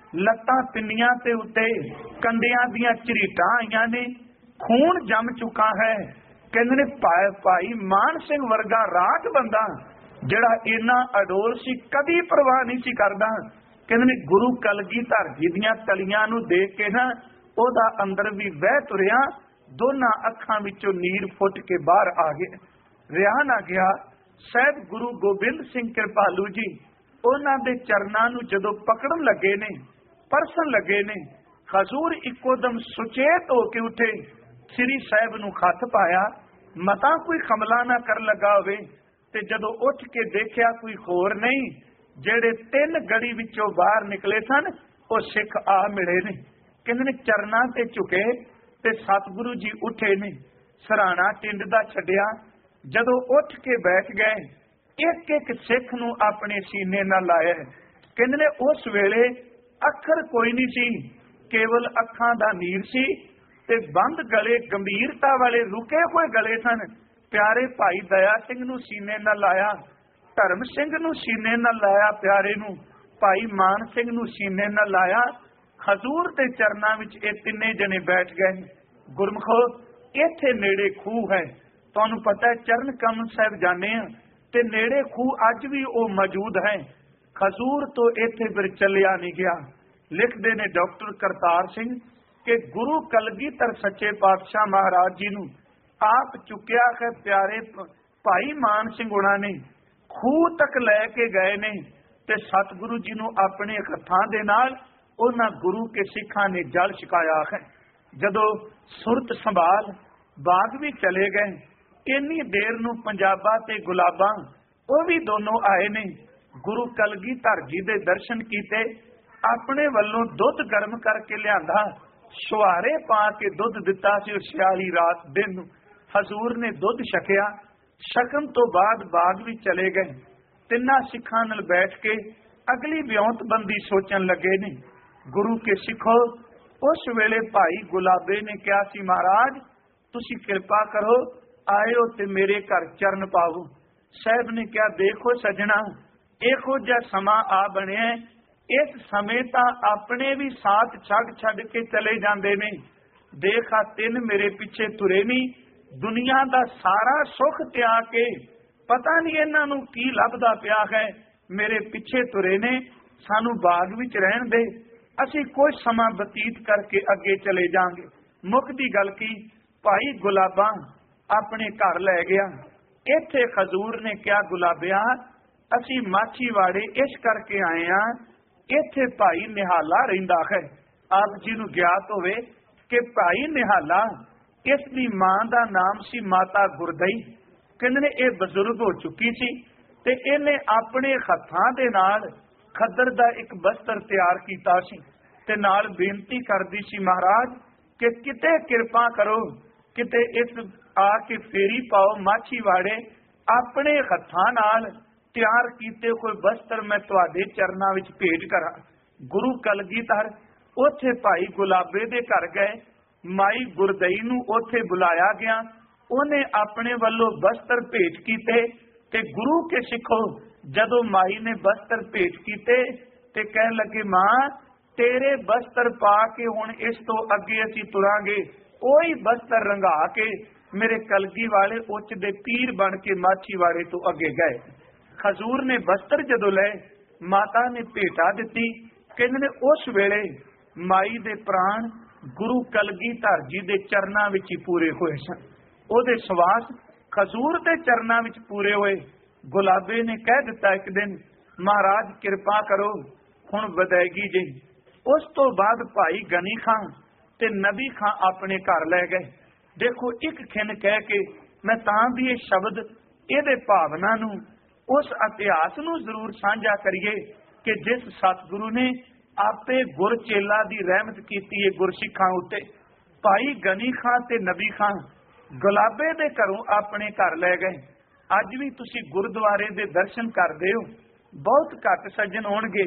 ਲੱਤਾਂ ਪਿੰਨੀਆਂ ਤੇ ਉੱਤੇ ਕੰਡਿਆਂ ਦੀਆਂ ਝਰੀਟਾਂ ਆਈਆਂ ਨੇ, ਖੂਨ ਜੰਮ ਚੁੱਕਾ ਹੈ। ਕਹਿੰਦੇ ਨੇ ਭਾਈ ਭਾਈ ਮਾਨ ਸਿੰਘ ਵਰਗਾ ਰਾਜ ਬੰਦਾ ਜਿਹੜਾ ਇੰਨਾ ਅਡੋਲ ਸੀ, ਕਦੀ ਪਰਵਾਹ ਨਹੀਂ ਸੀ ਕਰਦਾ। ਕਹਿੰਦੇ ਨੇ ਗੁਰੂ ਕਲਗੀਧਰ ਜੀ ਦੀਆਂ ਤਲੀਆਂ ਨੂੰ ਦੇਖ ਕੇ ਨਾ ਉਹਦਾ ਅੰਦਰ ਵੀ ਵਹਿ ਤੁਰਿਆ, ਦੋਨਾਂ ਅੱਖਾਂ ਵਿੱਚੋਂ ਨੀਰ ਫੁੱਟ ਕੇ ਬਾਹਰ ਆ ਗਿਆ, ਰਿਹਾ ਨਾ ਗਿਆ। ਸਾਹਿਬ ਗੁਰੂ ਗੋਬਿੰਦ ਸਿੰਘ ਕਿਰਪਾਲੂ ਜੀ ਉਹਨਾਂ ਦੇ ਚਰਨਾਂ ਨੂੰ ਜਦੋਂ ਪਕੜਨ ਲੱਗੇ ਨੇ, ਪਰਸਨ ਲੱਗੇ ਨੇ, ਹਜ਼ੂਰ ਇੱਕੋ ਦਮ ਸੁਚੇਤ ਹੋ ਕੇ ਉੱਠੇ, ਸ੍ਰੀ ਸਾਹਿਬ ਨੂੰ ਹੱਥ ਪਾਇਆ, ਮਤਾ ਕੋਈ ਹਮਲਾ ਨਾ ਕਰ ਲੱਗਾ ਹੋਵੇ। ਤੇ ਜਦੋਂ ਉੱਠ ਕੇ ਦੇਖਿਆ ਕੋਈ ਹੋਰ ਨਹੀਂ, ਜਿਹੜੇ ਤਿੰਨ ਗੜੀ ਵਿੱਚੋਂ ਬਾਹਰ ਨਿਕਲੇ ਸਨ ਉਹ ਸਿੱਖ ਆ ਮਿਲੇ ਨੇ। ਕਹਿੰਦੇ ਨੇ ਚਰਨਾਂ ਤੇ ਝੁਕੇ ਤੇ ਸਤਿਗੁਰੂ ਜੀ ਉੱਠੇ ਨੇ, ਸਰਾਣਾ ਟਿੰਡ ਦਾ ਛੱਡਿਆ। ਜਦੋਂ ਉੱਠ ਕੇ ਬੈਠ ਗਏ, ਇੱਕ ਇੱਕ ਸਿੱਖ ਨੂੰ ਆਪਣੇ ਸੀਨੇ ਨਾਲ ਲਾਇਆ। ਕਹਿੰਦੇ ਨੇ ਉਸ ਵੇਲੇ ਅੱਖਰ ਕੋਈ ਨਹੀਂ ਸੀ, ਕੇਵਲ ਅੱਖਾਂ ਦਾ ਨੀਰ ਸੀ ਤੇ ਬੰਦ ਗਲੇ, ਗੰਭੀਰਤਾ ਵਾਲੇ ਰੁਕੇ ਹੋਏ ਗਲੇ ਸਨ। ਪਿਆਰੇ ਭਾਈ ਦਇਆ ਸਿੰਘ ਨੂੰ ਸੀਨੇ ਨਾਲ ਲਾਇਆ, ਧਰਮ ਸਿੰਘ ਨੂੰ ਸੀਨੇ ਨਾਲ ਲਾਇਆ, ਪਿਆਰੇ ਨੂੰ ਭਾਈ ਮਾਨ ਸਿੰਘ ਨੂੰ ਸੀਨੇ ਨਾਲ ਲਾਇਆ। ਹਜ਼ੂਰ ਦੇ ਚਰਨਾਂ ਵਿੱਚ ਇਹ ਤਿੰਨੇ ਜਣੇ ਬੈਠ ਗਏ। ਗੁਰਮਖੋ ਇੱਥੇ ਨੇੜੇ ਖੂਹ ਹੈ, ਤੁਹਾਨੂੰ ਪਤਾ ਹੈ ਚਰਨ ਕਮਲ ਸਾਹਿਬ ਜਾਣੇ ਆ ਤੇ ਨੇੜੇ ਖੂਹ ਅੱਜ ਵੀ ਉਹ ਮੌਜੂਦ ਹੈ। ਹਜ਼ੂਰ ਤੋਂ ਇੱਥੇ ਫਿਰ ਚੱਲਿਆ ਨਹੀਂ ਗਿਆ। ਲਿਖਦੇ ਨੇ ਡਾਕਟਰ ਕਰਤਾਰ ਸਿੰਘ ਕਿ ਗੁਰੂ ਕਲਗੀਧਰ ਸੱਚੇ ਪਾਤਸ਼ਾਹ ਮਹਾਰਾਜ ਜੀ ਨੂੰ ਆਪ ਚੁੱਕਿਆ ਹੈ, ਪਿਆਰੇ ਭਾਈ ਮਾਨ ਸਿੰਘ ਉਹਨਾਂ ਨੇ ਖੂਹ ਤੱਕ ਲੈ ਕੇ ਗਏ ਨੇ ਤੇ ਸਤਿਗੁਰੂ ਜੀ ਨੂੰ ਆਪਣੇ ਹੱਥਾਂ ਦੇ ਨਾਲ ਉਹਨਾਂ ਗੁਰੂ ਕੇ ਸਿੱਖਾਂ ਨੇ ਜਲ ਛਕਾਇਆ ਹੈ। ਜਦੋਂ ਸੁਰਤ ਸੰਭਾਲ ਬਾਗ ਵੀ ਚਲੇ ਗਏ, ਇੰਨੀ ਦੇਰ ਨੂੰ ਪੰਜਾਬਾ ਤੇ ਗੁਲਾਬਾਂ ਉਹ ਵੀ ਦੋਨੋਂ ਆਏ ਨੇ। ਗੁਰੂ ਕਲਗੀਧਰ ਜੀ ਦੇ ਦਰਸ਼ਨ ਕੀਤੇ, ਆਪਣੇ ਵੱਲੋਂ ਦੁੱਧ ਗਰਮ ਕਰਕੇ ਲਿਆਂਦਾ, ਸੁਹਾਰੇ ਪਾ ਕੇ ਦੁੱਧ ਦਿੱਤਾ ਸੀ। ਸਿਆਲੀ ਰਾਤ ਦਿਨ ਨੂੰ ਹਜ਼ੂਰ ਨੇ ਦੁੱਧ ਛਕਿਆ। ਛਕਣ ਤੋਂ ਬਾਅਦ ਬਾਗ ਵੀ ਚਲੇ ਗਏ। ਤਿੰਨਾਂ ਸਿੱਖਾਂ ਨਾਲ ਬੈਠ ਕੇ ਅਗਲੀ ਵਿਉਂਤਬੰਦੀ ਸੋਚਣ ਲੱਗੇ ਨੇ। ਗੁਰੂ ਕੇ ਸਿੱਖੋ, ਉਸ ਵੇਲੇ ਭਾਈ ਗੁਲਾਬੇ ਨੇ ਕਿਹਾ ਸੀ, ਮਹਾਰਾਜ ਤੁਸੀਂ ਕਿਰਪਾ ਕਰੋ, ਆਇਓ ਤੇ ਮੇਰੇ ਘਰ ਚਰਨ ਪਾਵੋ। ਸਾਹਿਬ ਨੇ ਕਿਹਾ, ਦੇਖੋ ਸੱਜਣਾ, ਇਹੋ ਜਿਹਾ ਸਮਾਂ ਆ ਬਣਿਆ, ਇਸ ਸਮੇਂ ਤਾਂ ਆਪਣੇ ਵੀ ਸਾਥ ਛੱਡ ਛੱਡ ਕੇ ਚਲੇ ਜਾਂਦੇ ਨੇ। ਦੇਖ ਆ ਤਿੰਨ ਮੇਰੇ ਪਿੱਛੇ ਤੁਰੇ ਨਹੀਂ, ਦੁਨੀਆ ਦਾ ਸਾਰਾ ਸੁੱਖ ਤਿਆਗ ਕੇ, ਪਤਾ ਨਹੀਂ ਇਹਨਾਂ ਨੂੰ ਕੀ ਲੱਭਦਾ ਪਿਆ ਹੈ, ਮੇਰੇ ਪਿੱਛੇ ਤੁਰੇ ਨੇ। ਸਾਨੂੰ ਬਾਗ ਵਿੱਚ ਰਹਿਣ ਦੇ, ਅਸੀਂ ਕੁਝ ਸਮਾਂ ਬਤੀਤ ਕਰਕੇ ਅੱਗੇ ਚਲੇ ਜਾਾਂਗੇ। ਮੁੱਖ ਦੀ ਗੱਲ ਕੀ, ਭਾਈ ਗੁਲਾਬਾਂ ਆਪਣੇ ਘਰ ਲੈ ਗਿਆ। ਇੱਥੇ ਹਜ਼ੂਰ ਨੇ ਕਿਹਾ, ਗੁਲਾਬਿਆ ਅਸੀਂ ਮਾਛੀਵਾੜੇ ਇਸ ਕਰਕੇ ਆਏ ਆ, ਇੱਥੇ ਭਾਈ ਨਿਹਾਲਾ ਰਹਿੰਦਾ ਹੈ। ਆਪ ਜੀ ਨੂੰ ਗਿਆਤ ਹੋਵੇ ਕਿ ਭਾਈ ਨਿਹਾਲਾ, ਇਸ ਦੀ ਮਾਂ ਦਾ ਨਾਮ ਸੀ ਮਾਤਾ ਗੁਰਦਈ। ਕਹਿੰਦੇ ਨੇ ਇਹ ਬਜ਼ੁਰਗ ਹੋ ਚੁੱਕੀ ਸੀ ਤੇ ਇਹਨੇ ਆਪਣੇ ਹੱਥਾਂ ਦੇ ਨਾਲ ਖੱਦਰ ਦਾ ਇੱਕ ਬਸਤਰ ਤਿਆਰ ਕੀਤਾ ਸੀ ਤੇ ਨਾਲ ਬੇਨਤੀ ਕਰਦੀ ਸੀ, ਮਹਾਰਾਜ ਕਿ ਕਿਤੇ ਕਿਰਪਾ ਕਰੋ, ਕਿਤੇ ਇਸ ਆ ਕੇ ਫੇਰੀ ਪਾਓ, ਮਾਛੀਵਾੜੇ ਆਪਣੇ ਹੱਥਾਂ ਨਾਲ ਤਿਆਰ ਕੀਤੇ ਕੋਈ ਬਸਤਰ ਮੈਂ ਤੁਹਾਡੇ ਚਰਨਾਂ ਵਿੱਚ ਭੇਟ ਕਰਾਂ। ਗੁਰੂ ਕਲਗੀਧਰ ਉੱਥੇ ਭਾਈ ਗੁਲਾਬੇ ਦੇ ਘਰ ਗਏ, ਮਾਈ ਗੁਰਦਈ ਨੂੰ ਉੱਥੇ ਬੁਲਾਇਆ ਗਿਆ, ਉਹਨੇ ਆਪਣੇ ਵੱਲੋਂ ਬਸਤਰ ਭੇਟ ਕੀਤੇ ਤੇ ਗੁਰੂ ਕੇ ਸਿੱਖੋ, ਜਦੋਂ ਮਾਈ ਨੇ ਬਸਤਰ ਭੇਟ ਕੀਤੇ ਤੇ ਕਹਿਣ ਲੱਗੇ, ਮਾਂ ਤੇਰੇ ਬਸਤਰ ਪਾ ਕੇ ਹੁਣ ਇਸ ਤੋਂ ਅੱਗੇ ਅਸੀਂ ਤੁਰਾਂਗੇ। ਉਹੀ ਬਸਤਰ ਰੰਗਾ ਕੇ ਮੇਰੇ ਕਲਗੀ ਵਾਲੇ ਉੱਚ ਦੇ ਪੀਰ ਬਣ ਕੇ ਮਾਛੀਵਾੜੇ ਤੋਂ ਅੱਗੇ ਗਏ। ਹਜ਼ੂਰ ਨੇ ਬਸਤਰ ਜਦੋਂ ਲਏ, ਮਾਤਾ ਨੇ ਭੇਟਾ ਦਿੱਤੀ। ਕਹਿੰਦੇ ਨੇ ਉਸ ਵੇਲੇ ਮਾਈ ਦੇ ਪ੍ਰਾਣ ਗੁਰੂ ਕਲਗੀਧਰ ਜੀ ਦੇ ਚਰਨਾਂ ਵਿੱਚ ਹੀ ਪੂਰੇ ਹੋਏ ਸਨ। ਉਹਦੇ ਸਵਾਸ ਹਜ਼ੂਰ ਦੇ ਚਰਨਾਂ ਵਿੱਚ ਪੂਰੇ ਹੋਏ। ਗੁਲਾਬੇ ਨੇ ਕਹਿ ਦਿੱਤਾ ਇੱਕ ਦਿਨ, ਮਹਾਰਾਜ ਕਿਰਪਾ ਕਰੋ, ਹੁਣ ਵਿਦਾਇਗੀ ਜੀ। ਉਸ ਤੋਂ ਬਾਅਦ ਭਾਈ ਗਨੀ ਖਾਂ ਤੇ ਨਬੀ ਖਾਂ ਆਪਣੇ ਘਰ ਲੈ ਗਏ। ਦੇਖੋ ਇੱਕ ਖਿੰਨ ਕਹਿ ਕੇ ਮੈਂ ਤਾਂ ਵੀ ਇਹ ਸ਼ਬਦ, ਇਹਦੇ ਭਾਵਨਾ ਨੂੰ, ਉਸ ਇਤਿਹਾਸ ਨੂੰ ਜ਼ਰੂਰ ਸਾਂਝਾ ਕਰੀਏ ਕਿ ਜਿਸ ਸਤਿਗੁਰੂ ਨੇ ਆਪੇ ਗੁਰ ਚੇਲਾ ਦੀ ਰਹਿਮਤ ਕੀਤੀ ਹੈ ਗੁਰਸਿੱਖਾਂ ਉੱਤੇ। ਭਾਈ ਗਨੀ ਖਾਂ ਤੇ ਨਬੀ ਖਾਂ ਗੁਲਾਬੇ ਦੇ ਘਰੋਂ ਆਪਣੇ ਘਰ ਲੈ ਗਏ। ਅੱਜ ਵੀ ਤੁਸੀਂ ਗੁਰਦੁਆਰੇ ਦੇ ਦਰਸ਼ਨ ਕਰਦੇ ਹੋ, ਬਹੁਤ ਘੱਟ ਸੱਜਣ ਹੋਣਗੇ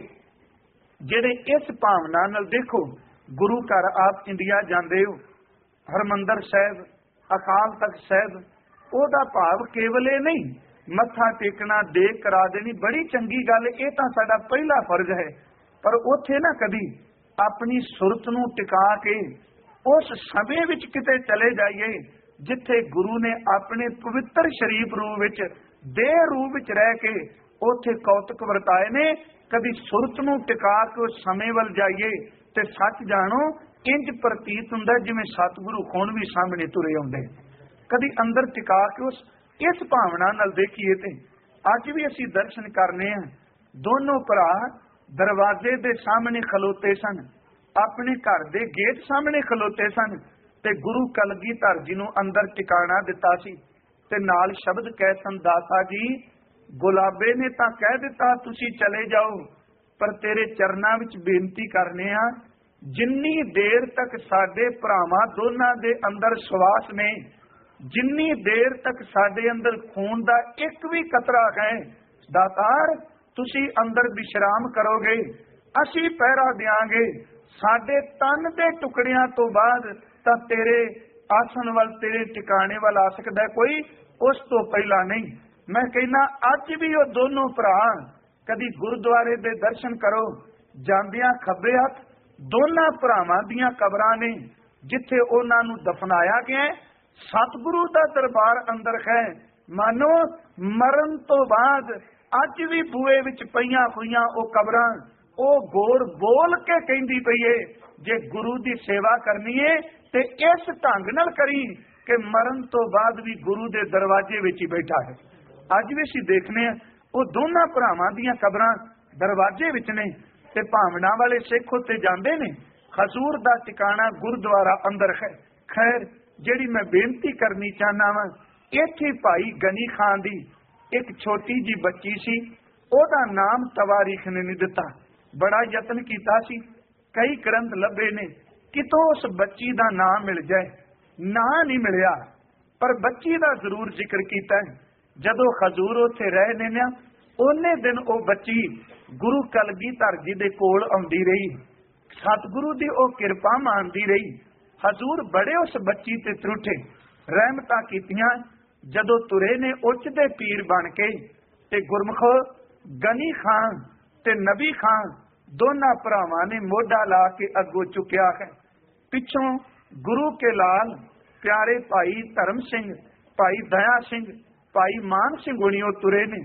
ਜਿਹੜੇ ਇਸ ਭਾਵਨਾ ਨਾਲ, ਦੇਖੋ ਗੁਰੂ ਘਰ ਆਪ ਇੰਡੀਆ ਜਾਂਦੇ ਹੋ, ਹਰਮੰਦਰ ਸਾਹਿਬ, ਅਕਾਲ ਤਖਤ ਸਾਹਿਬ, ਉਹਦਾ ਭਾਵ ਕੇਵਲ ਇਹ ਨਹੀਂ ਮੱਥਾ ਟੇਕਣਾ, ਦੇਖ ਕਰਾ ਦੇਣੀ, ਬੜੀ ਚੰਗੀ ਗੱਲ, ਇਹ ਤਾਂ ਸਾਡਾ ਪਹਿਲਾ ਫਰਜ਼ ਹੈ। ਪਰ ਉੱਥੇ ਨਾ ਕਦੀ अपनी सुरत नूं टिका के उस समय विच किते चले जाइए जिथे गुरु ने अपने पवित्र शरीफ रूप विच देह रूप विच रह के उथे कौतक वरताए ने। कदी सुरत नूं टिका के उस समय वल जाइए ते सच जानो इंज प्रतीत हुंदा जिवें सतगुरु हुण भी सामने तुरे आउंदे। कदी अंदर टिका के उस इस भावना नाल देखिए ते अज भी असीं दर्शन करने हैं। दोनों भरा दरवाजे दे सामने खलोते सन, अपने घर दे गेट सामने खलोते सन ते गुरु कलगीधर जी नूं अंदर टिकाणा दिता सी ते नाल शब्द कह सन, दाता जी गुलाबे ने तां कह दिता तुसीं चले जाओ, पर तेरे चरनां विच बेनती करने आ जिन्नी देर तक साडे भरावां दोनां दे अंदर सवास ने, जिन्नी देर तक साडे अंदर खून दा एक भी कतरा है, दातार तुसीं अंदर विश्राम करोगे, असीं पहरा देंगे। साडे तन दे टुकड़ियां तो बाद तां तेरे आसन वल तेरे टिकाणे वल आ सकदा कोई, उस तो पहला नहीं। मैं कहना अज भी वो दोनों भरा कदी गुरुद्वारे दे दर्शन करो, जांदियां खब्बे हथ दोनां भरावां दीयां कबरां ने जिथे उन्हां नूं दफनाया गया। सतगुरु दा दरबार अंदर है। मानो मरण तो बाद अज भी बूए विच पईयां होईयां ओ कबरां ओ गोर बोल के कहंदी पई है जे गुरु दी सेवा करनी है ते इस ढंग नाल करी कि मरण तो बाद भी गुरु दे दरवाजे विच ही बैठा है। अज भी असीं देखने ओ दोनां भरावां दीयां कबरां दरवाजे विच ने ते भावना वाले सिख उत्ते जांदे ने। हजूर दा टिकाणा गुरुद्वारा अंदर है। खैर जिहड़ी मैं बेनती करनी चाहना वां, इत्थे भाई गनी खान दी एक छोटी जी बच्ची सी, ओदा नाम तवारीख ने नहीं दिता। बड़ा यतन कीता सी, कई ग्रंथ लभे ने कितों उस बच्ची दा नाम मिल जाए, ना नहीं मिलिया, पर बच्ची दा जरूर जिक्र कीता है। जदों हजूर उत्थे रहे ने ना उन्ने दिन ओ बच्ची गुरु कलगीधर जी दे कोल आउंदी रही, सतगुरु दी ओ किरपा मानदी रही। हजूर बड़े उस बच्ची ते त्रुठे, रहमतां कीतियां। जदों तुरे ने उच्चदे पीर बन के ते गुरमुख गनी खान ते नबी खान दोनों भरावां ने मोढा ला के अगों चुकिया है। पिछों गुरु के लाल प्यारे भाई धर्म सिंह, भाई दया सिंह, भाई मान सिंह हुणी तुरे ने।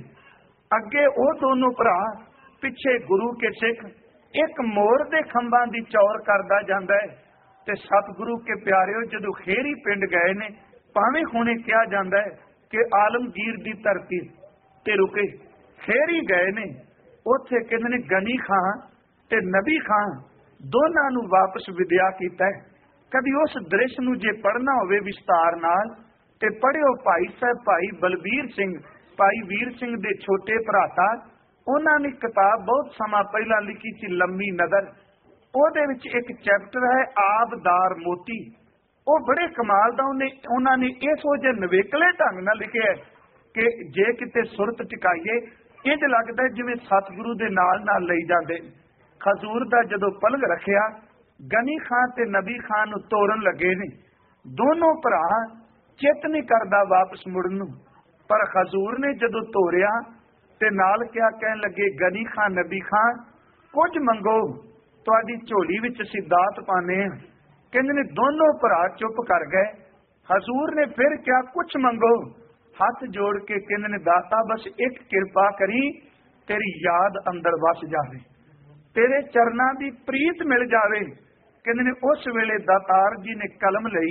अगे वो दोनों भरा, पिछे गुरु के सिख। एक मोर दे खंभां दी चौर करदा जांदा है ते सतगुरु के प्यारिओ जदों खेरी पिंड गए ने, भावें हुणे कहा जाता है कि आलमगीर दी धरती ते रुके, खेरी गए ने। उत्थे कहंदे ने गनी खान ते नबी खान दोनां नूं वापस विद्या कीता है। कदी उस दृश्य नूं जे पढ़ना होवे विस्तार नाल ते पढ़िओ। भाई साहब भाई बलबीर सिंह, भाई वीर सिंह दे छोटे भराता, उन्हां ने किताब बहुत समा पहला लिखी सी लम्मी नदर। ਉਹਦੇ ਵਿੱਚ एक चैप्टर है आबदार मोती। वो बड़े कमाल का उन्हें उन्होंने इसो जे नवेकले ढंग नाल लिखिया है कि जे किते सुरत टिकाईए इंज लगता है जिवें सतगुरु दे नाल नाल लई जांदे। खजूर दा जदों पलंग रखिया, गनी खान ते नबी खान नूं तोड़न लगे ने। दोनों भरा चित नहीं करदा वापस मुड़न नूं, पर खजूर ने जदों तोड़िया ते नाल क्या कहन लगे, गनी खान नबी खान कुछ मंगो, तुहाडी झोली विच असीं दात पाने हैं। कहंदे ने दोनों भरा चुप कर गए। हजूर ने फिर क्या, कुछ मंगो। हाथ जोड़ के कहंदे ने, दाता बस एक किरपा करी, तेरी याद अंदर वस जावे, तेरे चरनां दी प्रीत मिल जावे। कहंदे ने उस वेले दातार जी ने कलम लई,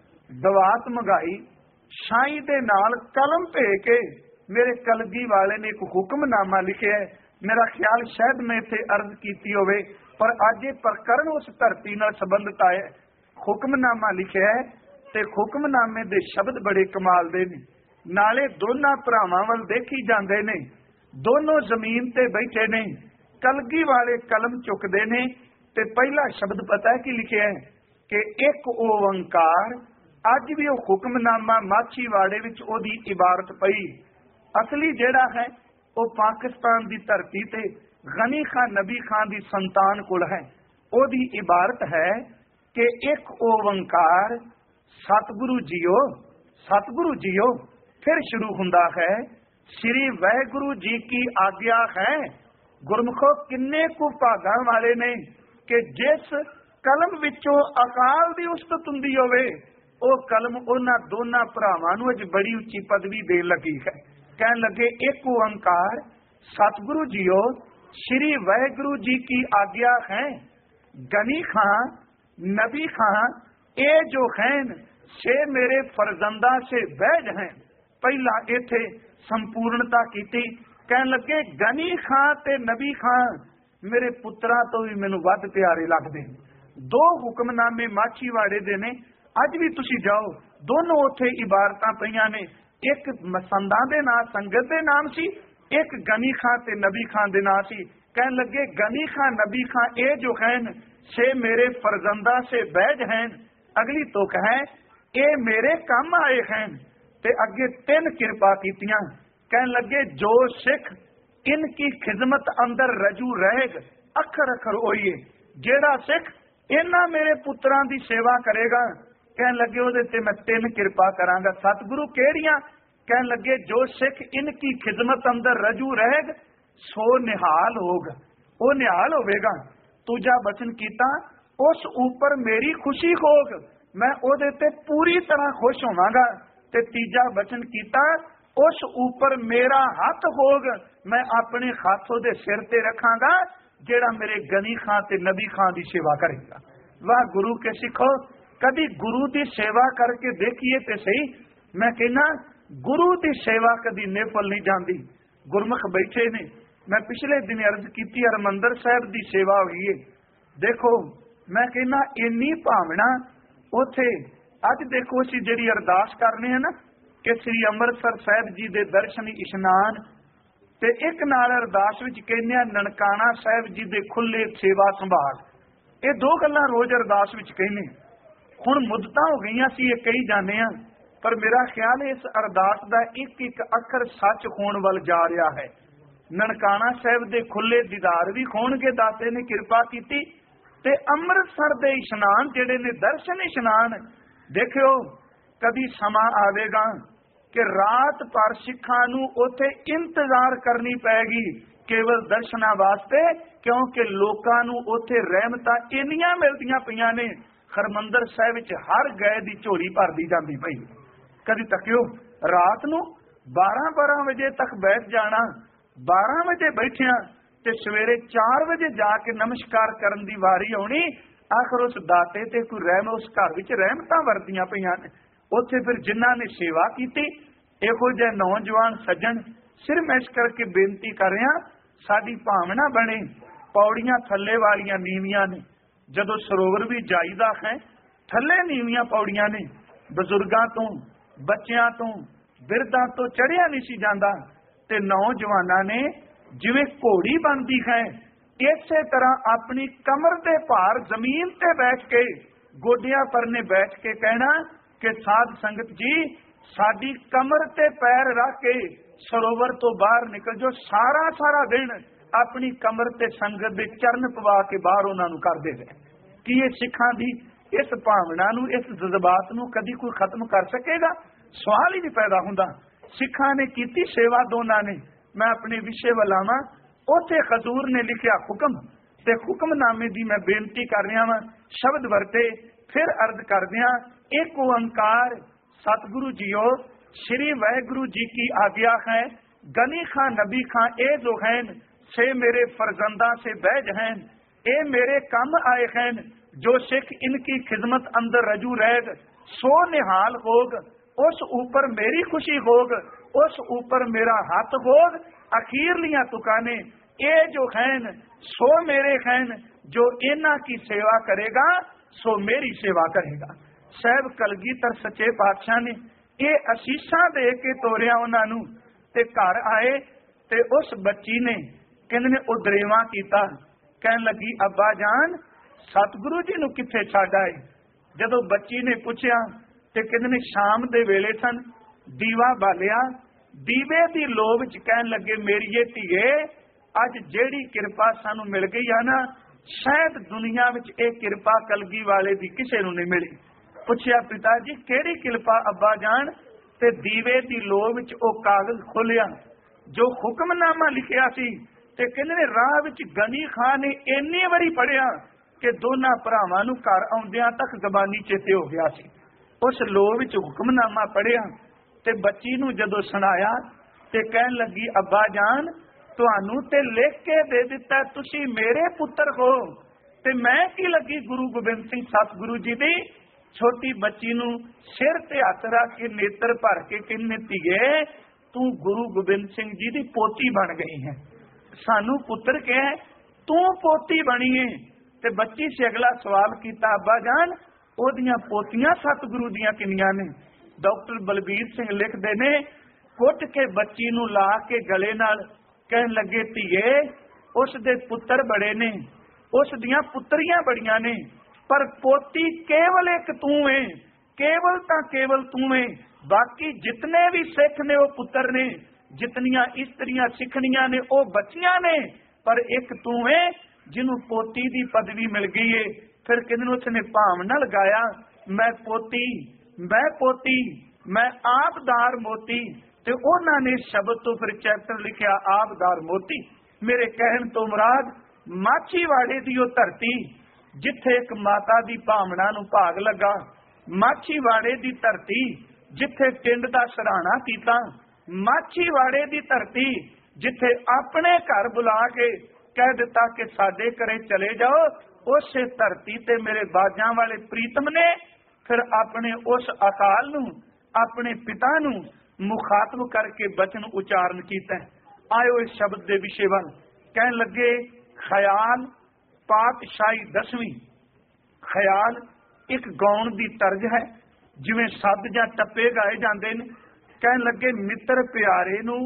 दवात मंगाई, शाही दे नाल कलम भे के मेरे कलगी वाले ने एक हुक्मनामा लिखिया है। मेरा ख्याल शायद मैं इत्थे अर्ज कीती होवे, पर अज ये प्रकरण उस धरती नाल संबंधित है। हुक्मनामा लिखिया है ते हुक्मनामे दे शब्द बड़े कमाल दे ने। नाले दोनों भरावां वल देखी जांदे ने, दोनों जमीन ते बैठे ने, कलगी वाले कलम चुकदे ने ते पहला शब्द पता है की लिखिया है कि एक ओंकार। अज भी वो हुक्मनामा माछीवाड़े विच ओदी इबारत पई। असली जेड़ा है वो पाकिस्तान दी धरती ते गनी खान नबी खान दी संतान कोल है। ओदी इबारत है कि एक ओंकार सतगुरु जीओ, सतगुरु जीओ। फिर शुरू हुंदा है, श्री वाहिगुरु जी की आज्ञा है। गुरमुखो किन्ने को भागां वाले ने कि जिस कलम विचों अकाल दी उस्तत हुंदी होवे ਉਹ कलम उन्हां दोनां भरावां नूं अज बड़ी उच्ची पदवी देण लगी है। कहण लगे एक ओंकार सतगुरु जीओ श्री वाहिगुरु जी की आज्ञा है, गनी खां नबी खां ये जो हैं से मेरे फरजंदा से बैज हैं। पहला इत्थे संपूर्णता कीती, कहण लगे गनी खां ते नबी खां मेरे पुत्रा तो भी मैनूं वध प्यारे लगदे। दो हुक्मनामे माछीवाड़े दे ने, अज भी तुसी जाओ दोनों उत्थे इबारतां पईयां ने। एक मसंदां दे नाम संगत दे नाम सी, एक गनी खां ते नबी खां दे नाम सी। कहण लगे गनी खां नबी खां ये जो हैं से मेरे फरजंदा से बैज हैं। अगली तुक है ये मेरे काम आए हैं। ते अगे तीन किरपा कीतियां। कहण लगे जो सिख इनकी खिदमत अंदर रजू रहेग अखर अखर होइए, जेड़ा सिख इन्हां मेरे पुत्रां दी सेवा करेगा। कहण लगे उहदे ते मैं तीन किरपा करांगा। सतगुरु केड़ियां? कहण लगे जो सिख इनकी खिदमत अंदर रजू रहेग सो निहाल होगा, वो निहाल होवेगा। तुझा बचन कीता उस ऊपर मेरी खुशी होग, मैं उहदे ते पूरी तरह खुश होवांगा। ते तीजा बचन कीता उस ऊपर मेरा हथ होग, मैं अपने हथ उहदे सिर ते रखांगा जेड़ा मेरे गनी खां ते नबी खां दी सेवा करेगा। वाह गुरु के सिखो, कभी गुरु की सेवा करके देखिए तो सही। मैं कहना गुरु की सेवा कभी निफल नहीं जाती। गुरमुख बैठे ने, मैं पिछले दिन अर्ज की हरमंदर साहब की सेवा हुई है। देखो मैं कहना इन्नी भावना उथे। अज देखो असीं जिहड़ी अरदास करने हैं ना कि श्री अमृतसर साहब जी के दर्शन इशनान, ते एक नाल अरदास विच कहने ननकाना साहब जी के खुले सेवा संभाल। ये दो गल्लां रोज अरदास विच कहने। हुण मुद्दतां हो गईयां सी ये कही जाने आ, पर मेरा ख्याल है इस अरदास का एक एक अखर सच होण वल जा रहा है। ननकाना साहब के खुले दीदार भी होणगे, दाते ने किरपा कीती। ते अमृतसर दे इशनान जिहड़े ने दर्शन इशनान, देखियो कभी समा आवेगा कि रात भर सिखां नूं उत्थे इंतजार करनी पैगी केवल दर्शना वास्ते, क्योंकि लोकां नूं उत्थे रहमतां इन्नियां मिलदियां पईयां ने। हरमंदर साहिब विच हर गए दी झोली भरदी जांदी पई। कदी तकियो रात नूं बारह बारह बजे तक बैठ जाना, बारह बजे बैठिया ते सवेरे चार बजे जाके नमस्कार करन दी वारी आउणी। आखिर उस दाते ते कोई रहम, उस घर विच रहमतां वरदियां पईयां ने। उत्थे फिर जिन्हां ने सेवा कीती इहो जिहे नौजवान सज्जन सिर मैश करके बेनती कर रहा, साडी भावना बने। पौड़ियां थल्ले वालियां नीवियां ने, जदों सरोवर भी जाईदा है थल्ले नीवियां पौड़ियां ने। बजुर्गां तो बच्चियां तो बिरदां तो चढ़िया नहीं सी जांदा, ते नौजवानां ने जिवें घोड़ी बनदी है इसे तरह अपनी कमर दे भार जमीन ते बैठ के गोडियां परने बैठ के कहना कि साध संगत जी साडी कमर ते पैर रख के सरोवर तो बाहर निकल जो। सारा सारा दिन अपनी कमर ते संगत दे चरण पवा के बाहर उन्हां नूं कर देवे। कि ये सिखां दी इस भावना नूं, इस जज्बात नूं कदी कोई खत्म कर सकेगा? सवाल ही नहीं पैदा हुंदा। सिखां ने कीती सेवा दोनां ने। मैं अपने विषय वलावा उत्थे हजूर ने लिखिया हुक्म ते हुक्मनामे दी मैं बेनती कर रहा वां। शब्द वरते फिर अर्ज करदियां एक ओंकार सतगुरु जीओ श्री वाहिगुरु जी की आज्ञा है, गनी खां नबी खां ए जो हैं से मेरे फरजंदा से बैज हैं, ए मेरे कम आए हैं। जो सिख इनकी खिदमत अंदर रजू रहेग सो निहाल होग, उस ऊपर मेरी खुशी होग, उस ऊपर मेरा हाथ होग। अखीरलियां तुकाने ए जो हैं सो मेरे हैं, जो इन्हां की सेवा करेगा सो मेरी सेवा करेगा। साहब कलगीधर सच्चे पातशाह ने ये असीसां दे के तोरिया उन्हां नूं, ते घर आए ते उस बच्ची ने कहंदे ने उदरेवा कीता। कहन लगी अब्बा जान सतगुरु जी नूं किथे छड्ड आए? जदों बच्ची ने पूछया ते कहंदे ने शाम दे वेले सन, दीवा बालिया, दीवे दी लोह विच कहन लगे मेरीए धीए अज जेड़ी किरपा सानू मिल गई है ना, शायद दुनिया विच ये किरपा कलगी वाले दी किसे नूं नहीं मिली। पुछया पिता जी केड़ी किरपा अब्बा जान? ते दीवे दी लोह विच ओ कागज खोलिया जो हुक्मनामा लिखिया सी, ते कहंदे ने राह विच गनी खां ने इन्नी वारी पढ़िया कि दोनों भरावां नूं घर आउंदियां तक जबानी चेते हो गया सी। उस लोह विच हुक्मनामा पढ़िया ते बच्ची नूं जदों सुनाया ते कहन लगी, अब्बा जान तुहानूं ते लिख के दे दिता, तुसी मेरे पुत्र हो ते मैं की लगी गुरु गोबिंद सिंह सतगुरु जी दी। छोटी बच्ची नूं सिर ते हथ रख के नेत्र भर के कहने, धीए तू गुरु गोबिंद सिंह जी दी पोती बन गई है, सानू पुत्र कह तू पोती बनी है। ते बच्ची से अगला सवाल किया, अब्बा जान ओदियां पोतियां सतगुरु दियां किनियां ने? डॉक्टर बलबीर सिंह लिखते ने, कुट के बच्ची नूं ला के गले नाल कहन लगे, धीए उस दे पुत्र बड़े ने, उस दियां पुत्रियां बड़ियां ने, पर पोती केवल एक तू है, केवल तां केवल तू है, बाकी जितने भी सिख ने वो पुत्र ने, जितनियां इस्त्रियां सिखनियां ने वो बच्चियां ने, पर एक तू है जिन्हों पोती दी पदवी मिल गई है। फिर कहने उसने भावना लगाया, मैं पोती मैं पोती मैं आपदार मोती, ते उन्हां ने शब्द तो फिर चैप्टर लिखा आपदार मोती। मेरे कहन तो मुराद माछीवाड़े दी ओ धरती जिथे एक माता दी भावना नूं भाग लगा, माछीवाड़े दी धरती जिथे पिंड दा सराहना कीता, माछीवाड़े दी धरती जिथे अपने घर बुला के कह दिता कि साडे घरे चले जाओ, उस धरती ते मेरे बाजां वाले प्रीतम ने फिर अपने उस अकाल नूं अपने पिता नूं मुखातब करके बचन उचारण कीता। आयो इस शब्द दे विषय वल कहन लगे, ख्याल पातशाही दसवीं। ख्याल एक गाउण दी तर्ज है, जिवें सद जां टप्पे गाए जांदे ने। कहन लगे, मित्र प्यारे नूं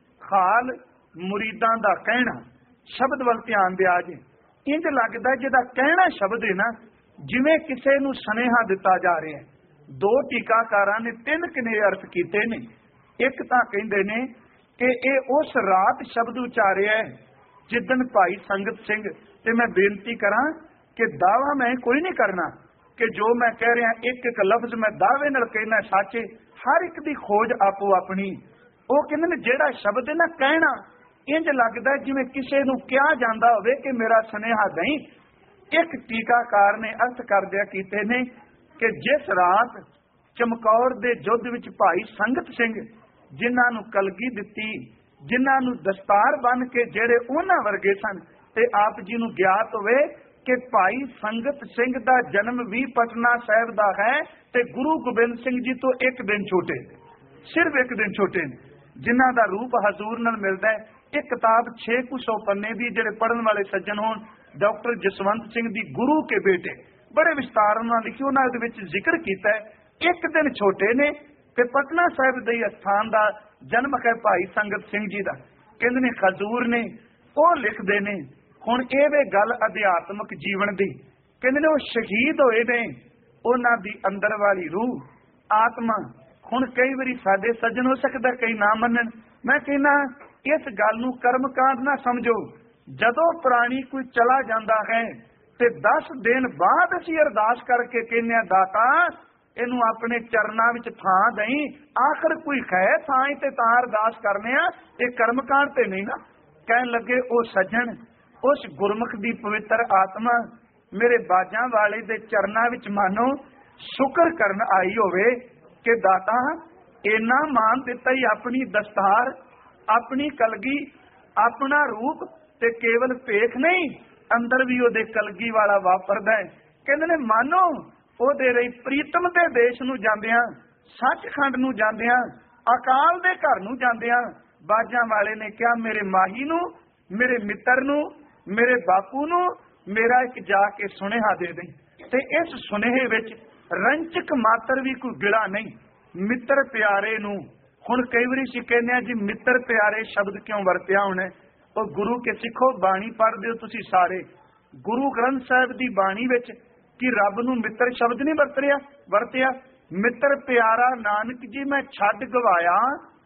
खाल मुरीदां दा कहना। शब्द वल ध्यान दिया जे, इंज लगदा जिहदा कहना शब्द है ना, जिवें किसी नूं सुनेहा दिता जा रहा है। दो टीकाकारां ने तीन किने अर्थ कीते ने। एक तां कहिंदे ने कि इह उस रात शब्द उचारिया है जिदन भाई संगत सिंह, ते मैं बेनती करां कि दावा मैं कोई नहीं करना कि जो मैं कह रहा एक एक लफ्ज मैं दावे नाल कहना सच है, हर एक दी खोज आपो अपनी। वो कहंदे ने जिहड़ा शब्द है ना कहना, इंज लगदा जिवें किसी नूं कहा जांदा होवे कि मेरा सुनेहा दई। एक टीकाकार ने अर्थ करदिया कीते ने कि जिस रात चमकौर दे युद्ध विच भाई संगत सिंह जिन्हां नूं कलगी दित्ती, जिन्हां नूं दस्तार बन के जेड़े उन्हां वर्गे सन, ते आप जी नूं ज्ञात होवे कि भाई संगत सिंह दा जन्म भी पटना साहिब दा है ते गुरु गोबिंद सिंह जी तो एक दिन छोटे, सिर्फ एक दिन छोटे ने, जिन्हां दा रूप हजूर नाल मिलदा है। एक किताब छे कुछ सौ पन्ने दी जेड़े पढ़न वाले सज्जन होण, डॉक्टर जसवंत सिंह दी गुरु के बेटे, बड़े विस्तार नाल लिखी, उन्हां दे विच जिक्र कीता है एक दिन छोटे ने ते पटना साहिब दे स्थान दा जन्म है भाई संगत सिंह जी दा। कहंदे ने हजूर ने ओ लिखदे ने, हुण इह वे गल अध्यात्मक जीवन दी, कहंदे ने ओ शहीद होए ने, उन्हां दी अंदर वाली रूह आत्मा। हुण कई वारी साडे सज्जन हो सकदा कई ना मनन, मैं कहना इस गल नूं कर्मकांड ना समझो। जदों प्राणी कोई चला जाता है ते दस दिन बाद असीं अरदास करके कहने दाता इनू अपने चरनां विच थां दई, आखिर कोई है थां ते तां अरदास करने आ, ये कर्मकांड ते नहीं ना। कहन लगे ओ सज्जन, उस गुरमुख दी पवित्र आत्मा मेरे बाजां वाले दे चरनां विच मानो शुक्र करन आई होवे कि दाता इन्ना मान दिता ही अपनी दस्तार, अपनी कलगी, अपना रूप ते केवल भेख नहीं, अंदर भी ओदे कलगी वाला वापरदा है। कहंदे ने मानो ओदे रही प्रीतम दे देश नूं जांदियां, सचखंड नूं जांदियां, अकाल दे घर नूं जांदियां, बाजां वाले ने कहा मेरे माही नूं, मेरे मित्र नूं, मेरे बापू नूं मेरा एक जाके सुनेहा दे दे। ते इस सुनेहे विच रंचक मात्र भी कोई गिला नहीं। मित्र प्यारे नूं, हुण कई वारी असीं कहने जी मित्र प्यारे शब्द क्यों वरतिया होना? और गुरु के सिखो बाणी पढ़दे हो तुसीं सारे, गुरु ग्रंथ साहिब दी बाणी विच कि रब नूं मित्र शब्द नहीं वरतिया वरतिया मित्र प्यारा नानक जी मैं छड्ड गवाया,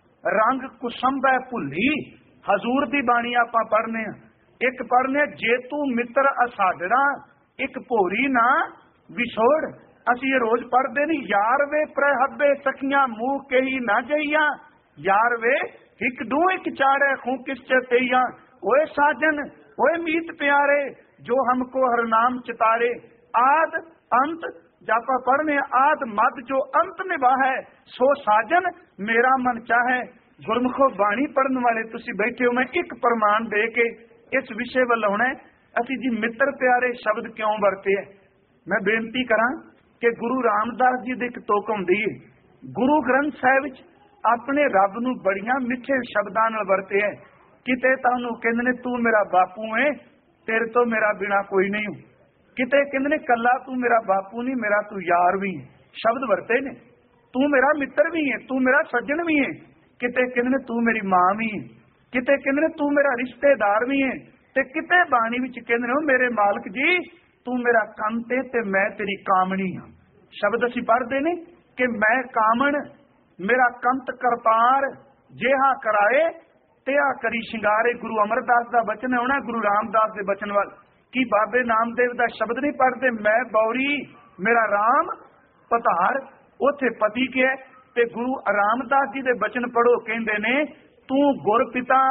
रंग कुसंबै भुल्ली। हजूर दी बाणी आपां पढ़ने, एक पढ़ने जे तू मित्र असाडड़ा, एक भोरी ना विछोड़। असीं रोज पढ़ते नहीं, यार वे प्रहबे सखियां मुंह कही ना जइया, यार वे हिक दू एक चाड़े खूं किस चतेइया। ओए साजन, ओए मीत प्यारे, जो हमको हर नाम चितारे, आद अंत जापा पढ़ने आद मद जो अंत निभा है, सो साजन मेरा मन चाहे। गुरमुखो बाणी पढ़न वाले तुसी बैठे हो, मैं एक प्रमाण दे के इस विषय वाल आउणा है। असी जी मित्र प्यारे शब्द क्यों वरते है? मैं बेनती करा कि गुरु रामदास जी दे एक तुक हुंदी है, गुरु ग्रंथ साहिब विच अपने रब नूं बड़ियां मिठे शब्दां नाल वरते है। किते तानू कहंदे ने तू मेरा बापू है, तेरे तो मेरा बिना कोई नहीं हूं। किते कहंदे ने कल्ला तू मेरा बापू नहीं, मेरा तू यार भी है। शब्द वरते ने, तू मेरा मित्र भी है, तू मेरा सज्जन भी है। किते कहंदे ने तू मेरी मां भी है, किते कहंदे ने तू मेरा रिश्तेदार भी है, ते किते बाणी विच कहंदे ने मेरे मालक जी तू मेरा कंत है ते मैं तेरी कामणी हां। शब्द असीं पढ़दे ने कि मैं कामण, मेरा कंत करतार, जेहा कराए तेहा करी शिंगारे। गुरु अमरदास का वचन है, उन्हें गुरु रामदास के वचन वाल की बाबे नामदेव का शब्द नहीं पढ़ते, मैं बौरी मेरा राम पतार, उथे पति के ते गुरु रामदास जी के वचन पढ़ो, कहते ने तू गुर पिता,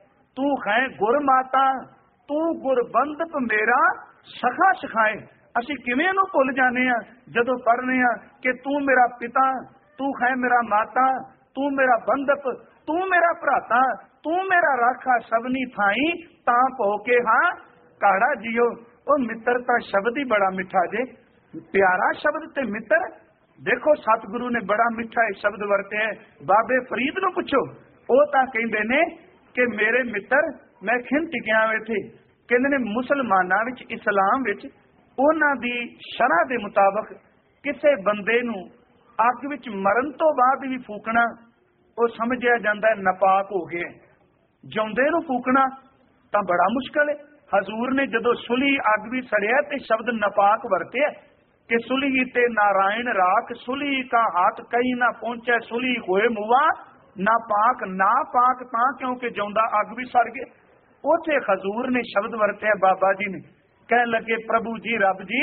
तू है गुर माता, तू गुर बंधप मेरा सखा सिखाए। असी किवें नूं भुल जाने आ जदों पढ़ने आ कि तू मेरा पिता, तू है मेरा माता, तू मेरा बंधप, तू मेरा भराता, तू मेरा राखा सबनी थाई तां पो के हाँ काड़ा जियो। ओ मित्रता शब्द ही बड़ा मिठा जे, प्यारा शब्द ते मित्र। देखो सतगुरु ने बड़ा मिठा शब्द वरते है। बाबे फरीद नूं पुछो, ओ तां कहंदे ने कि मेरे मित्र मैं खिन टिकिया वे थे। कहंदे ने मुसलमानां विच इस्लाम विच उन्हां दी शरह दे मुताबक किसे बंदे नूं अग विच मरण तो बाद भी फूकना वो समझिया जांदा है नापाक हो गया। जिउंदे नूं फूकना तां बड़ा मुश्किल है। हजूर ने जदों सुली अग भी सड़िया ते शब्द नापाक वरते कि सुली ते नारायण राख, सुली का हाथ कहीं ना पहुंचे, सुली होए मुआ ना पाक। ना पाक तां क्योंकि जिउंदा अग भी सड़ गए। उथे हजूर ने शब्द वरते बाबा जी ने, कह लगे प्रभु जी रब जी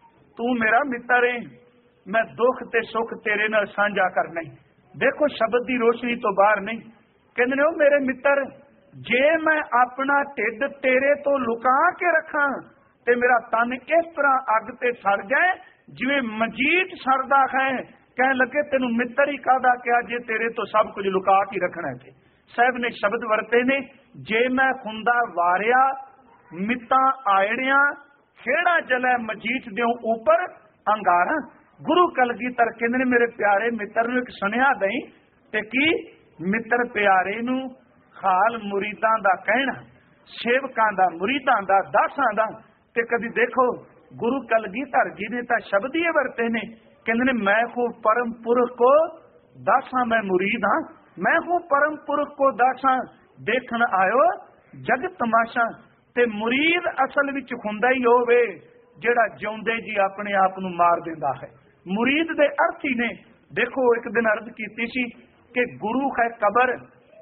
तू मेरा मित्र है, मैं दुख ते सुख तेरे नाल साझा करना ही। देखो शब्द की रोशनी तो बाहर नहीं। कहंदे ने ओ मेरे मित्र, जे मैं अपना ढिड तेरे तो लुका के रखा ते मेरा तन इस तरह अग ते सड़ जाए जिवें मजीठ सड़दा है। कह लगे तेनू मित्र ही कादा क्या जे तेरे तो सब कुछ लुका के रखना है। साहब ने शब्द वरते ने, जे मैं खुंदा वारिया मिता आयड़िया, खेड़ा जलै मजीठ देओ ऊपर अंगारा। गुरु कलगीधर कहंदे ने मेरे प्यारे मित्र नूं एक सुनिया दई ते की मित्र प्यारे नूं खाल मुरीदां दा कहना, सेवकां दा, मुरीदां दा, दासां दा। ते कदी देखो गुरु कलगीधर जी ने तां शब्द ही वरते ने, कहंदे ने मैं हूं परम पुरख को दासां मैं मुरीद हां, मैं हूं परम पुरख को दासां देखण आयो जग तमाशा। ते मुरीद असल विच हुंदा ही होवे जिहड़ा जिउंदे जी अपने आप नूं मार दिंदा है। मुरीद दे अर्थ ही ने। देखो एक दिन अर्ज कीती सी कि गुरु है कबर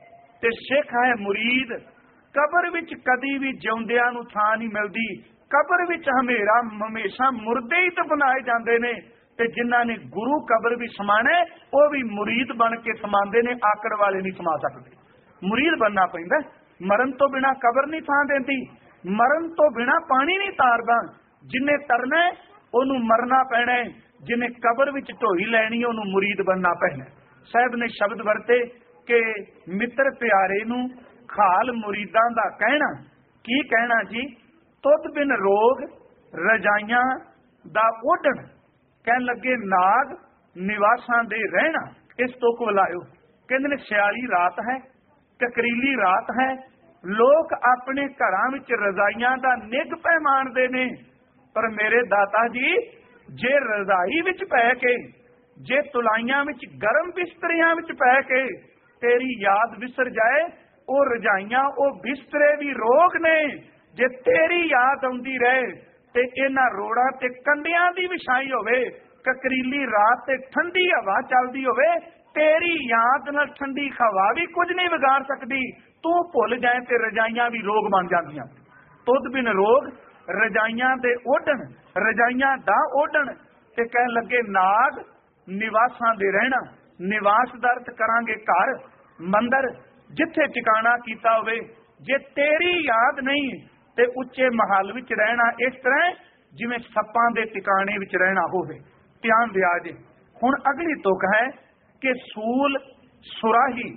ते सिख है मुरीद। कबर विच कदी भी जिउंदियां नूं थां नहीं मिलदी। कबर विच हमेरा हमेशा मुर्दे ही दफनाए जांदे ने ते जिन्हां ने गुरु कबर भी समाने वो भी मुरीद बन के समांदे ने, आकड़ वाले नहीं समा सकते। मुरीद बनना पैंदा। मरण तो बिना कबर नहीं थां देंदी, मरण तो बिना पानी नहीं तारदा। जिन्हें तरना है ओनू मरना पैना है, जिन्हें कबर विच ढोई लैनी ओनू मुरीद बनना पैना। साहब ने शब्द वरते कि मित्र प्यारे नू खाल मुरीदां दा कहना। की कहना जी? तुद बिन रोग रजाइयां दा ओढ़न, कहन लगे नाग निवासां दे रहना। इस तुक वलायो। कहंदे ने सियाली रात है, ककरीली रात है, लोग अपने घरां विच रजाइयां दा निग पैमानदे ने, पर मेरे दाता जी जे रजाई विच पै के, जे तुलाइयां विच गरम बिस्तरियां विच पै के तेरी याद विसर जाए, ओ रजाइयां ओ बिस्तरे भी रोग ने। जे तेरी याद आउंदी रहे ते इन्हां रोड़ा ते कंडियां दी विछाई होवे, ककरीली रात ते ठंडी हवा चलदी होवे, तेरी याद नाल ठंडी हवा भी कुछ नहीं बिगाड़ सकती। तू भुल जाए ते रजाइयां भी रोग बन जांदियां। तुद बिन रोग रजाइयां दे ओढ़न, रजाइयां दा ओढ़न। ते कह लगे नाग निवासां दे रहना। निवास दा अर्थ करांगे घर, मंदिर, जिथे ठिकाना कीता होवे। जे तेरी याद नहीं ਤੇ ਉੱਚੇ ਮਹੱਲ ਵਿੱਚ ਰਹਿਣਾ ਇਸ ਤਰ੍ਹਾਂ ਜਿਵੇਂ ਸੱਪਾਂ ਦੇ ਟਿਕਾਣੇ ਵਿੱਚ ਰਹਿਣਾ ਹੋਵੇ। ਧਿਆਨ ਦਿਆ ਜੇ। ਹੁਣ ਅਗਲੀ ਤੁਕ ਹੈ ਕਿ ਸੂਲ ਸੁਰਾਹੀ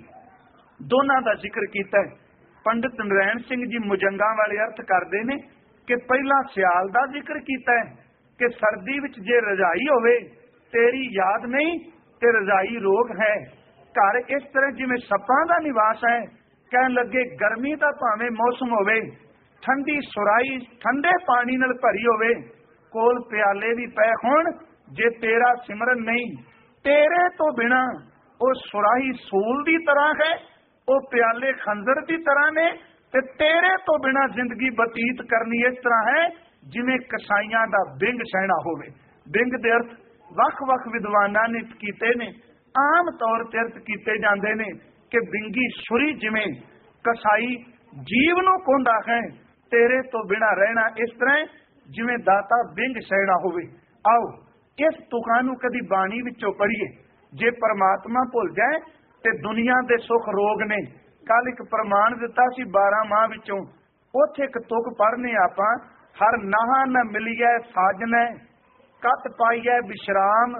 ਦੋਨਾਂ ਦਾ ਜ਼ਿਕਰ ਕੀਤਾ ਹੈ। ਪੰਡਿਤ ਨਰੈਣ ਸਿੰਘ ਜੀ ਮੁਜੰਗਾਂ ਵਾਲੇ ਅਰਥ ਕਰਦੇ ਨੇ ਕਿ ਪਹਿਲਾਂ ਸਿਆਲ ਦਾ ਜ਼ਿਕਰ ਕੀਤਾ ਹੈ ਕਿ ਸਰਦੀ ਵਿੱਚ ਜੇ ਰਜਾਈ ਹੋਵੇ ਤੇਰੀ ਯਾਦ ਨਹੀਂ ਤੇ ਰਜਾਈ ਰੋਗ ਹੈ। ਘਰ ਇਸ ਤਰ੍ਹਾਂ ਜਿਵੇਂ ਸੱਪਾਂ ਦਾ ਨਿਵਾਸ ਹੈ। ਕਹਿਣ ਲੱਗੇ ਗਰਮੀ ਦਾ ਭਾਵੇਂ ਮੌਸਮ ਹੋਵੇ, ਠੰਡੀ ਸੁਰਾਈ ਠੰਡੇ ਪਾਣੀ ਨਾਲ ਭਰੀ ਹੋਵੇ, ਕੋਲ ਪਿਆਲੇ ਵੀ ਪਏ ਹੋਣ, ਜੇ ਤੇਰਾ ਸਿਮਰਨ ਨਹੀਂ, ਤੇਰੇ ਤੋਂ ਬਿਨਾ ਉਹ ਸੁਰਾਹੀ ਸੂਲ ਦੀ ਤਰ੍ਹਾਂ ਹੈ, ਉਹ ਪਿਆਲੇ ਖੰਜਰ ਦੀ ਤਰ੍ਹਾਂ ਨੇ, ਤੇ ਤੇਰੇ ਤੋਂ ਬਿਨਾ ਜ਼ਿੰਦਗੀ ਬਤੀਤ ਕਰਨੀ ਇਸ ਤਰ੍ਹਾਂ ਹੈ ਜਿਵੇਂ ਕਸਾਈਆਂ ਦਾ ਬਿੰਗ ਸਹਿਣਾ ਹੋਵੇ। ਬਿੰਗ ਦੇ ਅਰਥ ਵੱਖ-ਵੱਖ ਵਿਦਵਾਨਾਂ ਨੇ ਕੀਤੇ ਨੇ। ਆਮ ਤੌਰ ਤੇ ਅਰਥ ਕੀਤੇ ਜਾਂਦੇ ਨੇ ਕਿ ਬਿੰਗੀ ਛੁਰੀ ਜਿਵੇਂ ਕਸਾਈ ਜੀਵ ਨੂੰ ਕੋਂਦਾ ਹੈ, ਤੇਰੇ ਤੋਂ ਬਿਨਾ ਰਹਿਣਾ ਇਸ ਤਰ੍ਹਾਂ ਜਿਵੇਂ ਦਾਤਾ ਬਿੰਗ ਸਹਿਣਾ ਹੋਵੇ। ਆਓ ਇਸ ਤੁਕਾਂ ਨੂੰ ਕਦੀ ਬਾਣੀ ਵਿੱਚੋਂ ਪੜ੍ਹੀਏ। ਜੇ ਪਰਮਾਤਮਾ ਭੁੱਲ ਜਾਏ ਤੇ ਦੁਨੀਆ ਦੇ ਸੁੱਖ ਰੋਗ ਨੇ। ਕੱਲ ਇੱਕ ਪ੍ਰਮਾਣ ਦਿੱਤਾ ਸੀ ਬਾਰਾਂ ਮਾਹ ਵਿੱਚੋਂ, ਉੱਥੇ ਇੱਕ ਤੁਕ ਪੜ੍ਹਨੇ ਆਪਾਂ। ਹਰ ਨਾਹਾ ਨ ਮਿਲੀਐ ਸਾਜਨੈ, ਕਤ ਪਾਈਐ ਵਿਸ਼ਰਾਮ,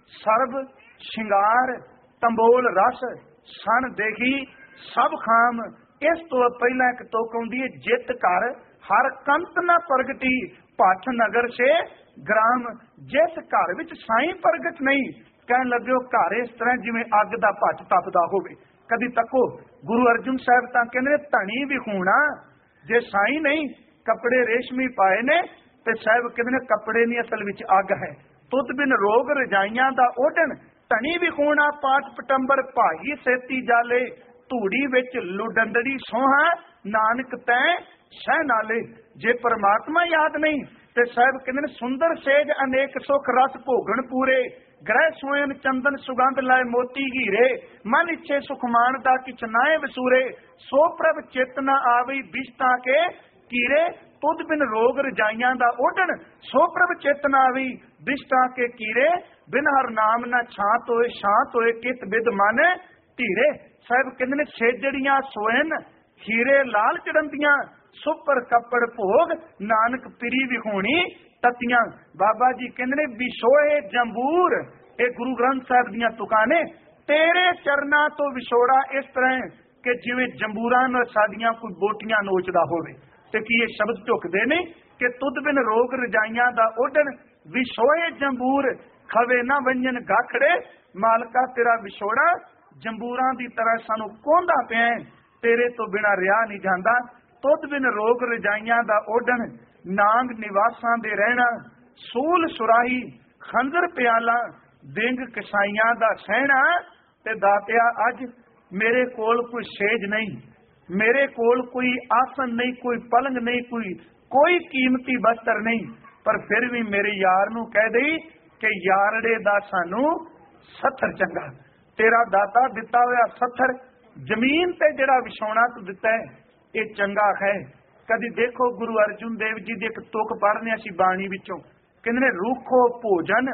ਸਰਬ ਸ਼ਿੰਗਾਰ ਤੰਬੋਲ ਰਸ, ਸਣ ਦੇਖੀ ਸਭ ਖਾਮ। ਇਸ ਤੋਂ ਪਹਿਲਾਂ ਇੱਕ ਤੁਕ ਆਉਂਦੀ ਹੈ, ਜਿੱਤ ਘਰ ਹਰ ਕੰਤ ਨ ਪ੍ਰਗਟੀ, ਭੱਠ ਨਗਰ ਸੇ ਗ੍ਰਾਮ। ਜਿਸ ਘਰ ਵਿੱਚ ਸਾਈਂ ਪ੍ਰਗਟ ਨਹੀਂ, ਕਹਿਣ ਲੱਗੇ ਉਹ ਘਰ ਇਸ ਤਰ੍ਹਾਂ ਜਿਵੇਂ ਅੱਗ ਦਾ ਭੱਠ ਤਪਦਾ ਹੋਵੇ। ਕਦੀ ਤੱਕੋ ਗੁਰੂ ਅਰਜਨ ਸਾਹਿਬ ਤਾਂ ਕਹਿੰਦੇ ਧਣੀ ਵਿਖੂਣਾ, ਜੇ ਸਾਈਂ ਨਹੀਂ ਕੱਪੜੇ ਰੇਸ਼ਮੀ ਪਾਏ ਨੇ ਤੇ ਸਾਹਿਬ ਕਹਿੰਦੇ ਨੇ ਕੱਪੜੇ ਨਹੀਂ, ਅਸਲ ਵਿੱਚ ਅੱਗ ਹੈ। ਤੁਧ ਬਿਨ ਰੋਗ ਰਜਾਈਆਂ ਦਾ ਓਢਣ, ਧਣੀ ਵਿਖੂਣਾ ਪਾਠ ਪਟੰਬਰ, ਭਾਈ ਸੇਤੀ ਜਾਲੇ, ਧੂੜੀ ਵਿੱਚ ਲੁਡੰਦੜੀ ਸੋਹਾ, ਨਾਨਕ ਤੈ ਸਹਿ ਨਾਲੇ। ਜੇ ਪਰਮਾਤਮਾ ਯਾਦ ਨਹੀਂ ਤੇ ਸਾਹਿਬ ਕਹਿੰਦੇ ਨੇ ਸੁੰਦਰ ਸੇਜ ਅਨੇਕ ਸੁਖ ਰਸ ਭੋਗਣ ਪੂਰੇ, ਗ੍ਰਹਿ ਸੋਇਨ ਚੰਦਨ ਸੁਗੰਧ ਲਾਏ ਮੋਤੀ ਹੀਰੇ, ਮਨ ਇੱਛੇ ਸੁਖ ਮਾਨਦਾ ਕਿਛ ਨਾਏ ਵਸੂਰੇ, ਸੋ ਪ੍ਰਭ ਚਿਤ ਨ ਆਵਈ ਬਿਸ਼ਤਾ ਕੇ ਕੀਰੇ, ਤੁਧ ਬਿਨ ਰੋਗ ਰਜਾਈਆਂ ਦਾ ਓਢਣ, ਸੋ ਪ੍ਰਭ ਚਿਤ ਨ ਆਵਈ ਬਿਸ਼ਤਾ ਕੇ ਕੀਰੇ, ਬਿਨ ਹਰ ਨਾਮ ਨਾ ਛਾਂਤ ਹੋਏ ਸ਼ਾਂਤ ਹੋਏ, ਕਿਤ ਬਿਦ ਮਨ ਧੀਰੇ। ਸਾਹਿਬ ਕਹਿੰਦੇ ਨੇ ਛੇਜੜੀਆਂ ਸੋਇਨ ਹੀਰੇ ਲਾਲ ਚੜੰਦੀਆਂ, ਸੁਪਰ ਕੱਪੜ ਭੋਗ ਨਾਨਕ ਪਿਰੀ ਵਿਖੋਣੀ ਤਤੀਆਂ। ਬਾਬਾ ਜੀ ਕਹਿੰਦੇ ਨੇ ਵਿਛੋਏ ਜੰਬੂਰ, ਇਹ ਗੁਰੂ ਗ੍ਰੰਥ ਸਾਹਿਬ ਦੀਆਂ ਤੁਕਾਂ ਨੇ। ਤੇਰੇ ਚਰਨਾਂ ਤੋਂ ਵਿਛੋੜਾ ਇਸ ਤਰ੍ਹਾਂ ਕਿ ਜਿਵੇਂ ਜੰਬੂਰਾਂ ਨਾਲ ਸਾਡੀਆਂ ਕੋਈ ਬੋਟੀਆਂ ਨੋਚਦਾ ਹੋਵੇ। ਤੇ ਕੀ ਇਹ ਸ਼ਬਦ ਢੁਕਦੇ ਨੇ ਕਿ ਤੁਧ ਬਿਨ ਰੋਗ ਰਜਾਈਆਂ ਦਾ ਓਢਣ, ਵਿਛੋਏ ਜੰਬੂਰ ਖਵੇ ਨਾ ਵੰਜਨ ਗਾਖੜੇ, ਮਾਲਕਾ ਤੇਰਾ ਵਿਛੋੜਾ ਜੰਬੂਰਾਂ ਦੀ ਤਰ੍ਹਾਂ ਸਾਨੂੰ ਕੋਂਦਾ ਪਿਆ, ਤੇਰੇ ਤੋਂ ਬਿਨਾਂ ਰਿਹਾ ਨਹੀਂ ਜਾਂਦਾ। ਤੁਧ ਬਿਨ ਰੋਗ ਰਜਾਈਆਂ ਦਾ ਓਢਣ, ਨਾਂਗ ਨਿਵਾਸਾਂ ਦੇ ਰਹਿਣਾ, ਸੂਲ ਸੁਰਾਹੀ ਖੰਜਰ ਪਿਆਲਾ, ਬਿੰਗ ਕਸਾਈਆਂ ਦਾ ਸਹਿਣਾ। ਤੇ ਦਾਤਿਆ ਅੱਜ ਮੇਰੇ ਕੋਲ ਕੋਈ ਸੇਜ ਨਹੀਂ, ਮੇਰੇ ਕੋਲ ਕੋਈ ਆਸਨ ਨਹੀਂ, ਕੋਈ ਪਲੰਗ ਨਹੀਂ, ਕੋਈ ਕੋਈ ਕੀਮਤੀ ਬਸਤਰ ਨਹੀਂ, ਪਰ ਫਿਰ ਵੀ ਮੇਰੇ ਯਾਰ ਨੂੰ ਕਹਿ ਦੇਈ ਕਿ ਯਾਰੜੇ ਦਾ ਸਾਨੂੰ ਸੱਥਰ ਚੰਗਾ। ਤੇਰਾ ਦਾਤਾ ਦਿੱਤਾ ਹੋਇਆ ਸੱਥਰ ਜ਼ਮੀਨ ਤੇ ਜਿਹੜਾ ਵਿਛਾਉਣਾ ਤੂੰ ਦਿੱਤਾ ਹੈ ਇਹ ਚੰਗਾ ਹੈ। ਕਦੀ ਦੇਖੋ ਗੁਰੂ ਅਰਜਨ ਦੇਵ ਜੀ ਦੀ ਇੱਕ ਤੁਕ ਪੜ੍ਹਨੇ ਅਸੀਂ ਬਾਣੀ ਵਿੱਚੋਂ, ਕਹਿੰਦੇ ਨੇ ਰੁੱਖੋ ਭੋਜਨ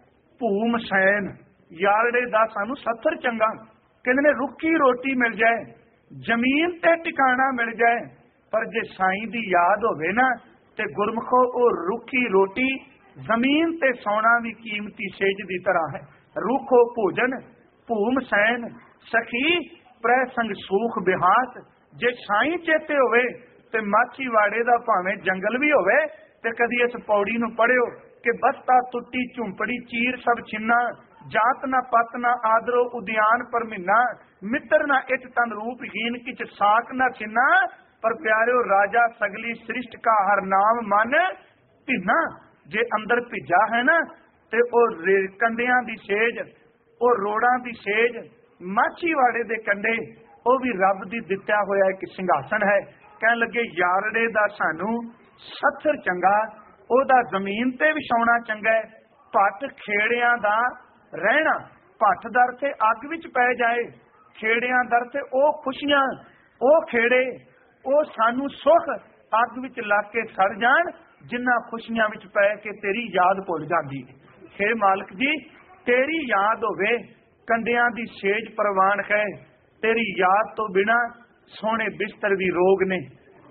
ਭੂਮ ਸੈਨ, ਯਾਰੜੇ ਦਾ ਸਾਨੂੰ ਸੱਥਰ ਚੰਗਾ। ਕਹਿੰਦੇ ਨੇ ਰੁੱਖੀ ਰੋਟੀ ਮਿਲ ਜਾਏ, ਜ਼ਮੀਨ ਤੇ ਟਿਕਾਣਾ ਮਿਲ ਜਾਏ, ਪਰ ਜੇ ਸਾਈਂ ਦੀ ਯਾਦ ਹੋਵੇ ਨਾ ਤੇ ਗੁਰਮਖੋ ਉਹ ਰੁੱਖੀ ਰੋਟੀ ਜ਼ਮੀਨ ਤੇ ਸੌਣਾ ਵੀ ਕੀਮਤੀ ਸੇਜ ਦੀ ਤਰ੍ਹਾਂ ਹੈ। ਰੁੱਖੋ ਭੋਜਨ ਭੂਮ ਸੈਨ, ਸਖੀ ਪ੍ਰੈ ਸੰਗ ਸੂਖ ਬਿਹਾਸ। ਜੇ ਸਾਈਂ ਚੇਤੇ ਹੋਵੇ ਤੇ ਮਾਛੀਵਾੜੇ ਦਾ ਭਾਵੇਂ ਜੰਗਲ ਵੀ ਹੋਵੇ। ਤੇ ਕਦੀ ਇਸ ਪੌੜੀ ਨੂੰ ਪੜਿਓ ਕਿ ਬਸਤਾ ਟੁੱਟੀ ਝੁੰਪੜੀ ਚੀਰ ਸਭ ਛਿੰਨਾ, ਜਾਤ ਨਾ ਪਤ ਨਾ ਆਦਰੋ ਉਦਿਆਨ ਪਰ ਮਹੀਨਾ, ਮਿੱਤਰ ਨਾ ਇਟ ਤਨ ਰੂਪਹੀਨ ਕਿਛ ਸਾਕ ਨਾ ਛਿੰਨਾ, ਪਰ ਪਿਆਰਿਓ ਰਾਜਾ ਸਗਲੀ ਸ੍ਰਿਸ਼ਟ ਕਾ ਹਰ ਨਾਮ ਮਨ ਭਿੰਨਾ। ਜੇ ਅੰਦਰ ਭਿੱਜਾ ਹੈ ਨਾ ਤੇ ਉਹ ਕੰਡਿਆਂ ਦੀ ਸੇਜ, ਉਹ ਰੋੜਾਂ ਦੀ ਸੇਜ, ਮਾਛੀਵਾੜੇ ਦੇ ਕੰਡੇ, ਉਹ ਵੀ ਰੱਬ ਦੀ ਦਿੱਤਾ ਹੋਇਆ ਇੱਕ ਸਿੰਘਾਸਨ ਹੈ। ਕਹਿਣ ਲੱਗੇ ਯਾਰੜੇ ਦਾ ਸਾਨੂੰ ਸੱਥਰ ਚੰਗਾ, ਉਹਦਾ ਜ਼ਮੀਨ ਤੇ ਵਿਛਾਉਣਾ ਚੰਗਾ ਹੈ। ਭੱਠ ਖੇੜਿਆਂ ਦਾ ਰਹਿਣਾ, ਭੱਠ ਦਰ ਤੇ ਅੱਗ ਵਿੱਚ ਪੈ ਜਾਏ, ਖੇੜਿਆਂ ਦਰ ਤੇ ਉਹ ਖੁਸ਼ੀਆਂ, ਉਹ ਖੇੜੇ, ਉਹ ਸਾਨੂੰ ਸੁੱਖ ਅੱਗ ਵਿੱਚ ਲੱਗ ਕੇ ਸੜ ਜਾਣ, ਜਿੰਨਾ ਖੁਸ਼ੀਆਂ ਵਿੱਚ ਪੈ ਕੇ ਤੇਰੀ ਯਾਦ ਭੁੱਲ ਜਾਂਦੀ ਹੈ। ਹੇ ਮਾਲਕ ਜੀ ਤੇਰੀ ਯਾਦ ਹੋਵੇ, ਕੰਡਿਆਂ ਦੀ ਸੇਜ ਪ੍ਰਵਾਨ ਹੈ, ਤੇਰੀ ਯਾਦ ਤੋਂ ਬਿਨਾ ਸੋਹਣੇ ਬਿਸਤਰ ਵੀ ਰੋਗ ਨੇ,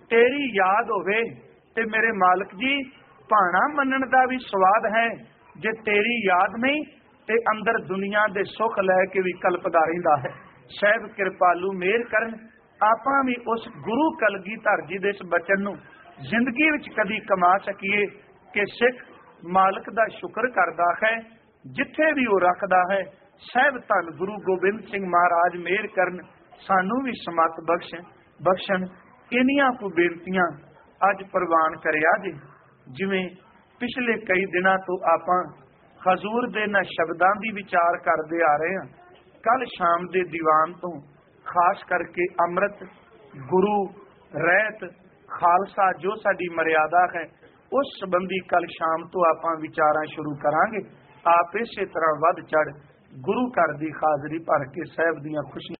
तेरी याद होवे ते मेरे मालिक जी भाणा मनण दा भी स्वाद है। जे तेरी याद नहीं ते अंदर दुनिया दे सुख लैके भी कल्पदा रहिंदा है। साहिब कृपालू मेहर करन आपां भी उस गुरु कलगीधर जी दे इस बचन नूं जिंदगी विच कदी कमा सकीए कि सिख मालिक दा शुक्र करदा है जिथे भी वो रखदा है। साहिब धन गुरु गोबिंद सिंह महाराज मेहर करन सानू भी समत बख्श बख्शण। इन्नियां को बेनतियां अज प्रवान करिया जी। जिवें पिछले कई दिनों तो आपां हजूर दे ना शब्दां दी विचार करते आ रहे हैं। कल शाम दे दीवान तो खास करके अमृत गुरु रहत खालसा जो साडी मर्यादा है उस संबंधी कल शाम तो आपां विचारां शुरू करांगे। आप इसे तरह वध चढ़ गुरु घर दी हाजरी भर के साहिब दियां खुशियां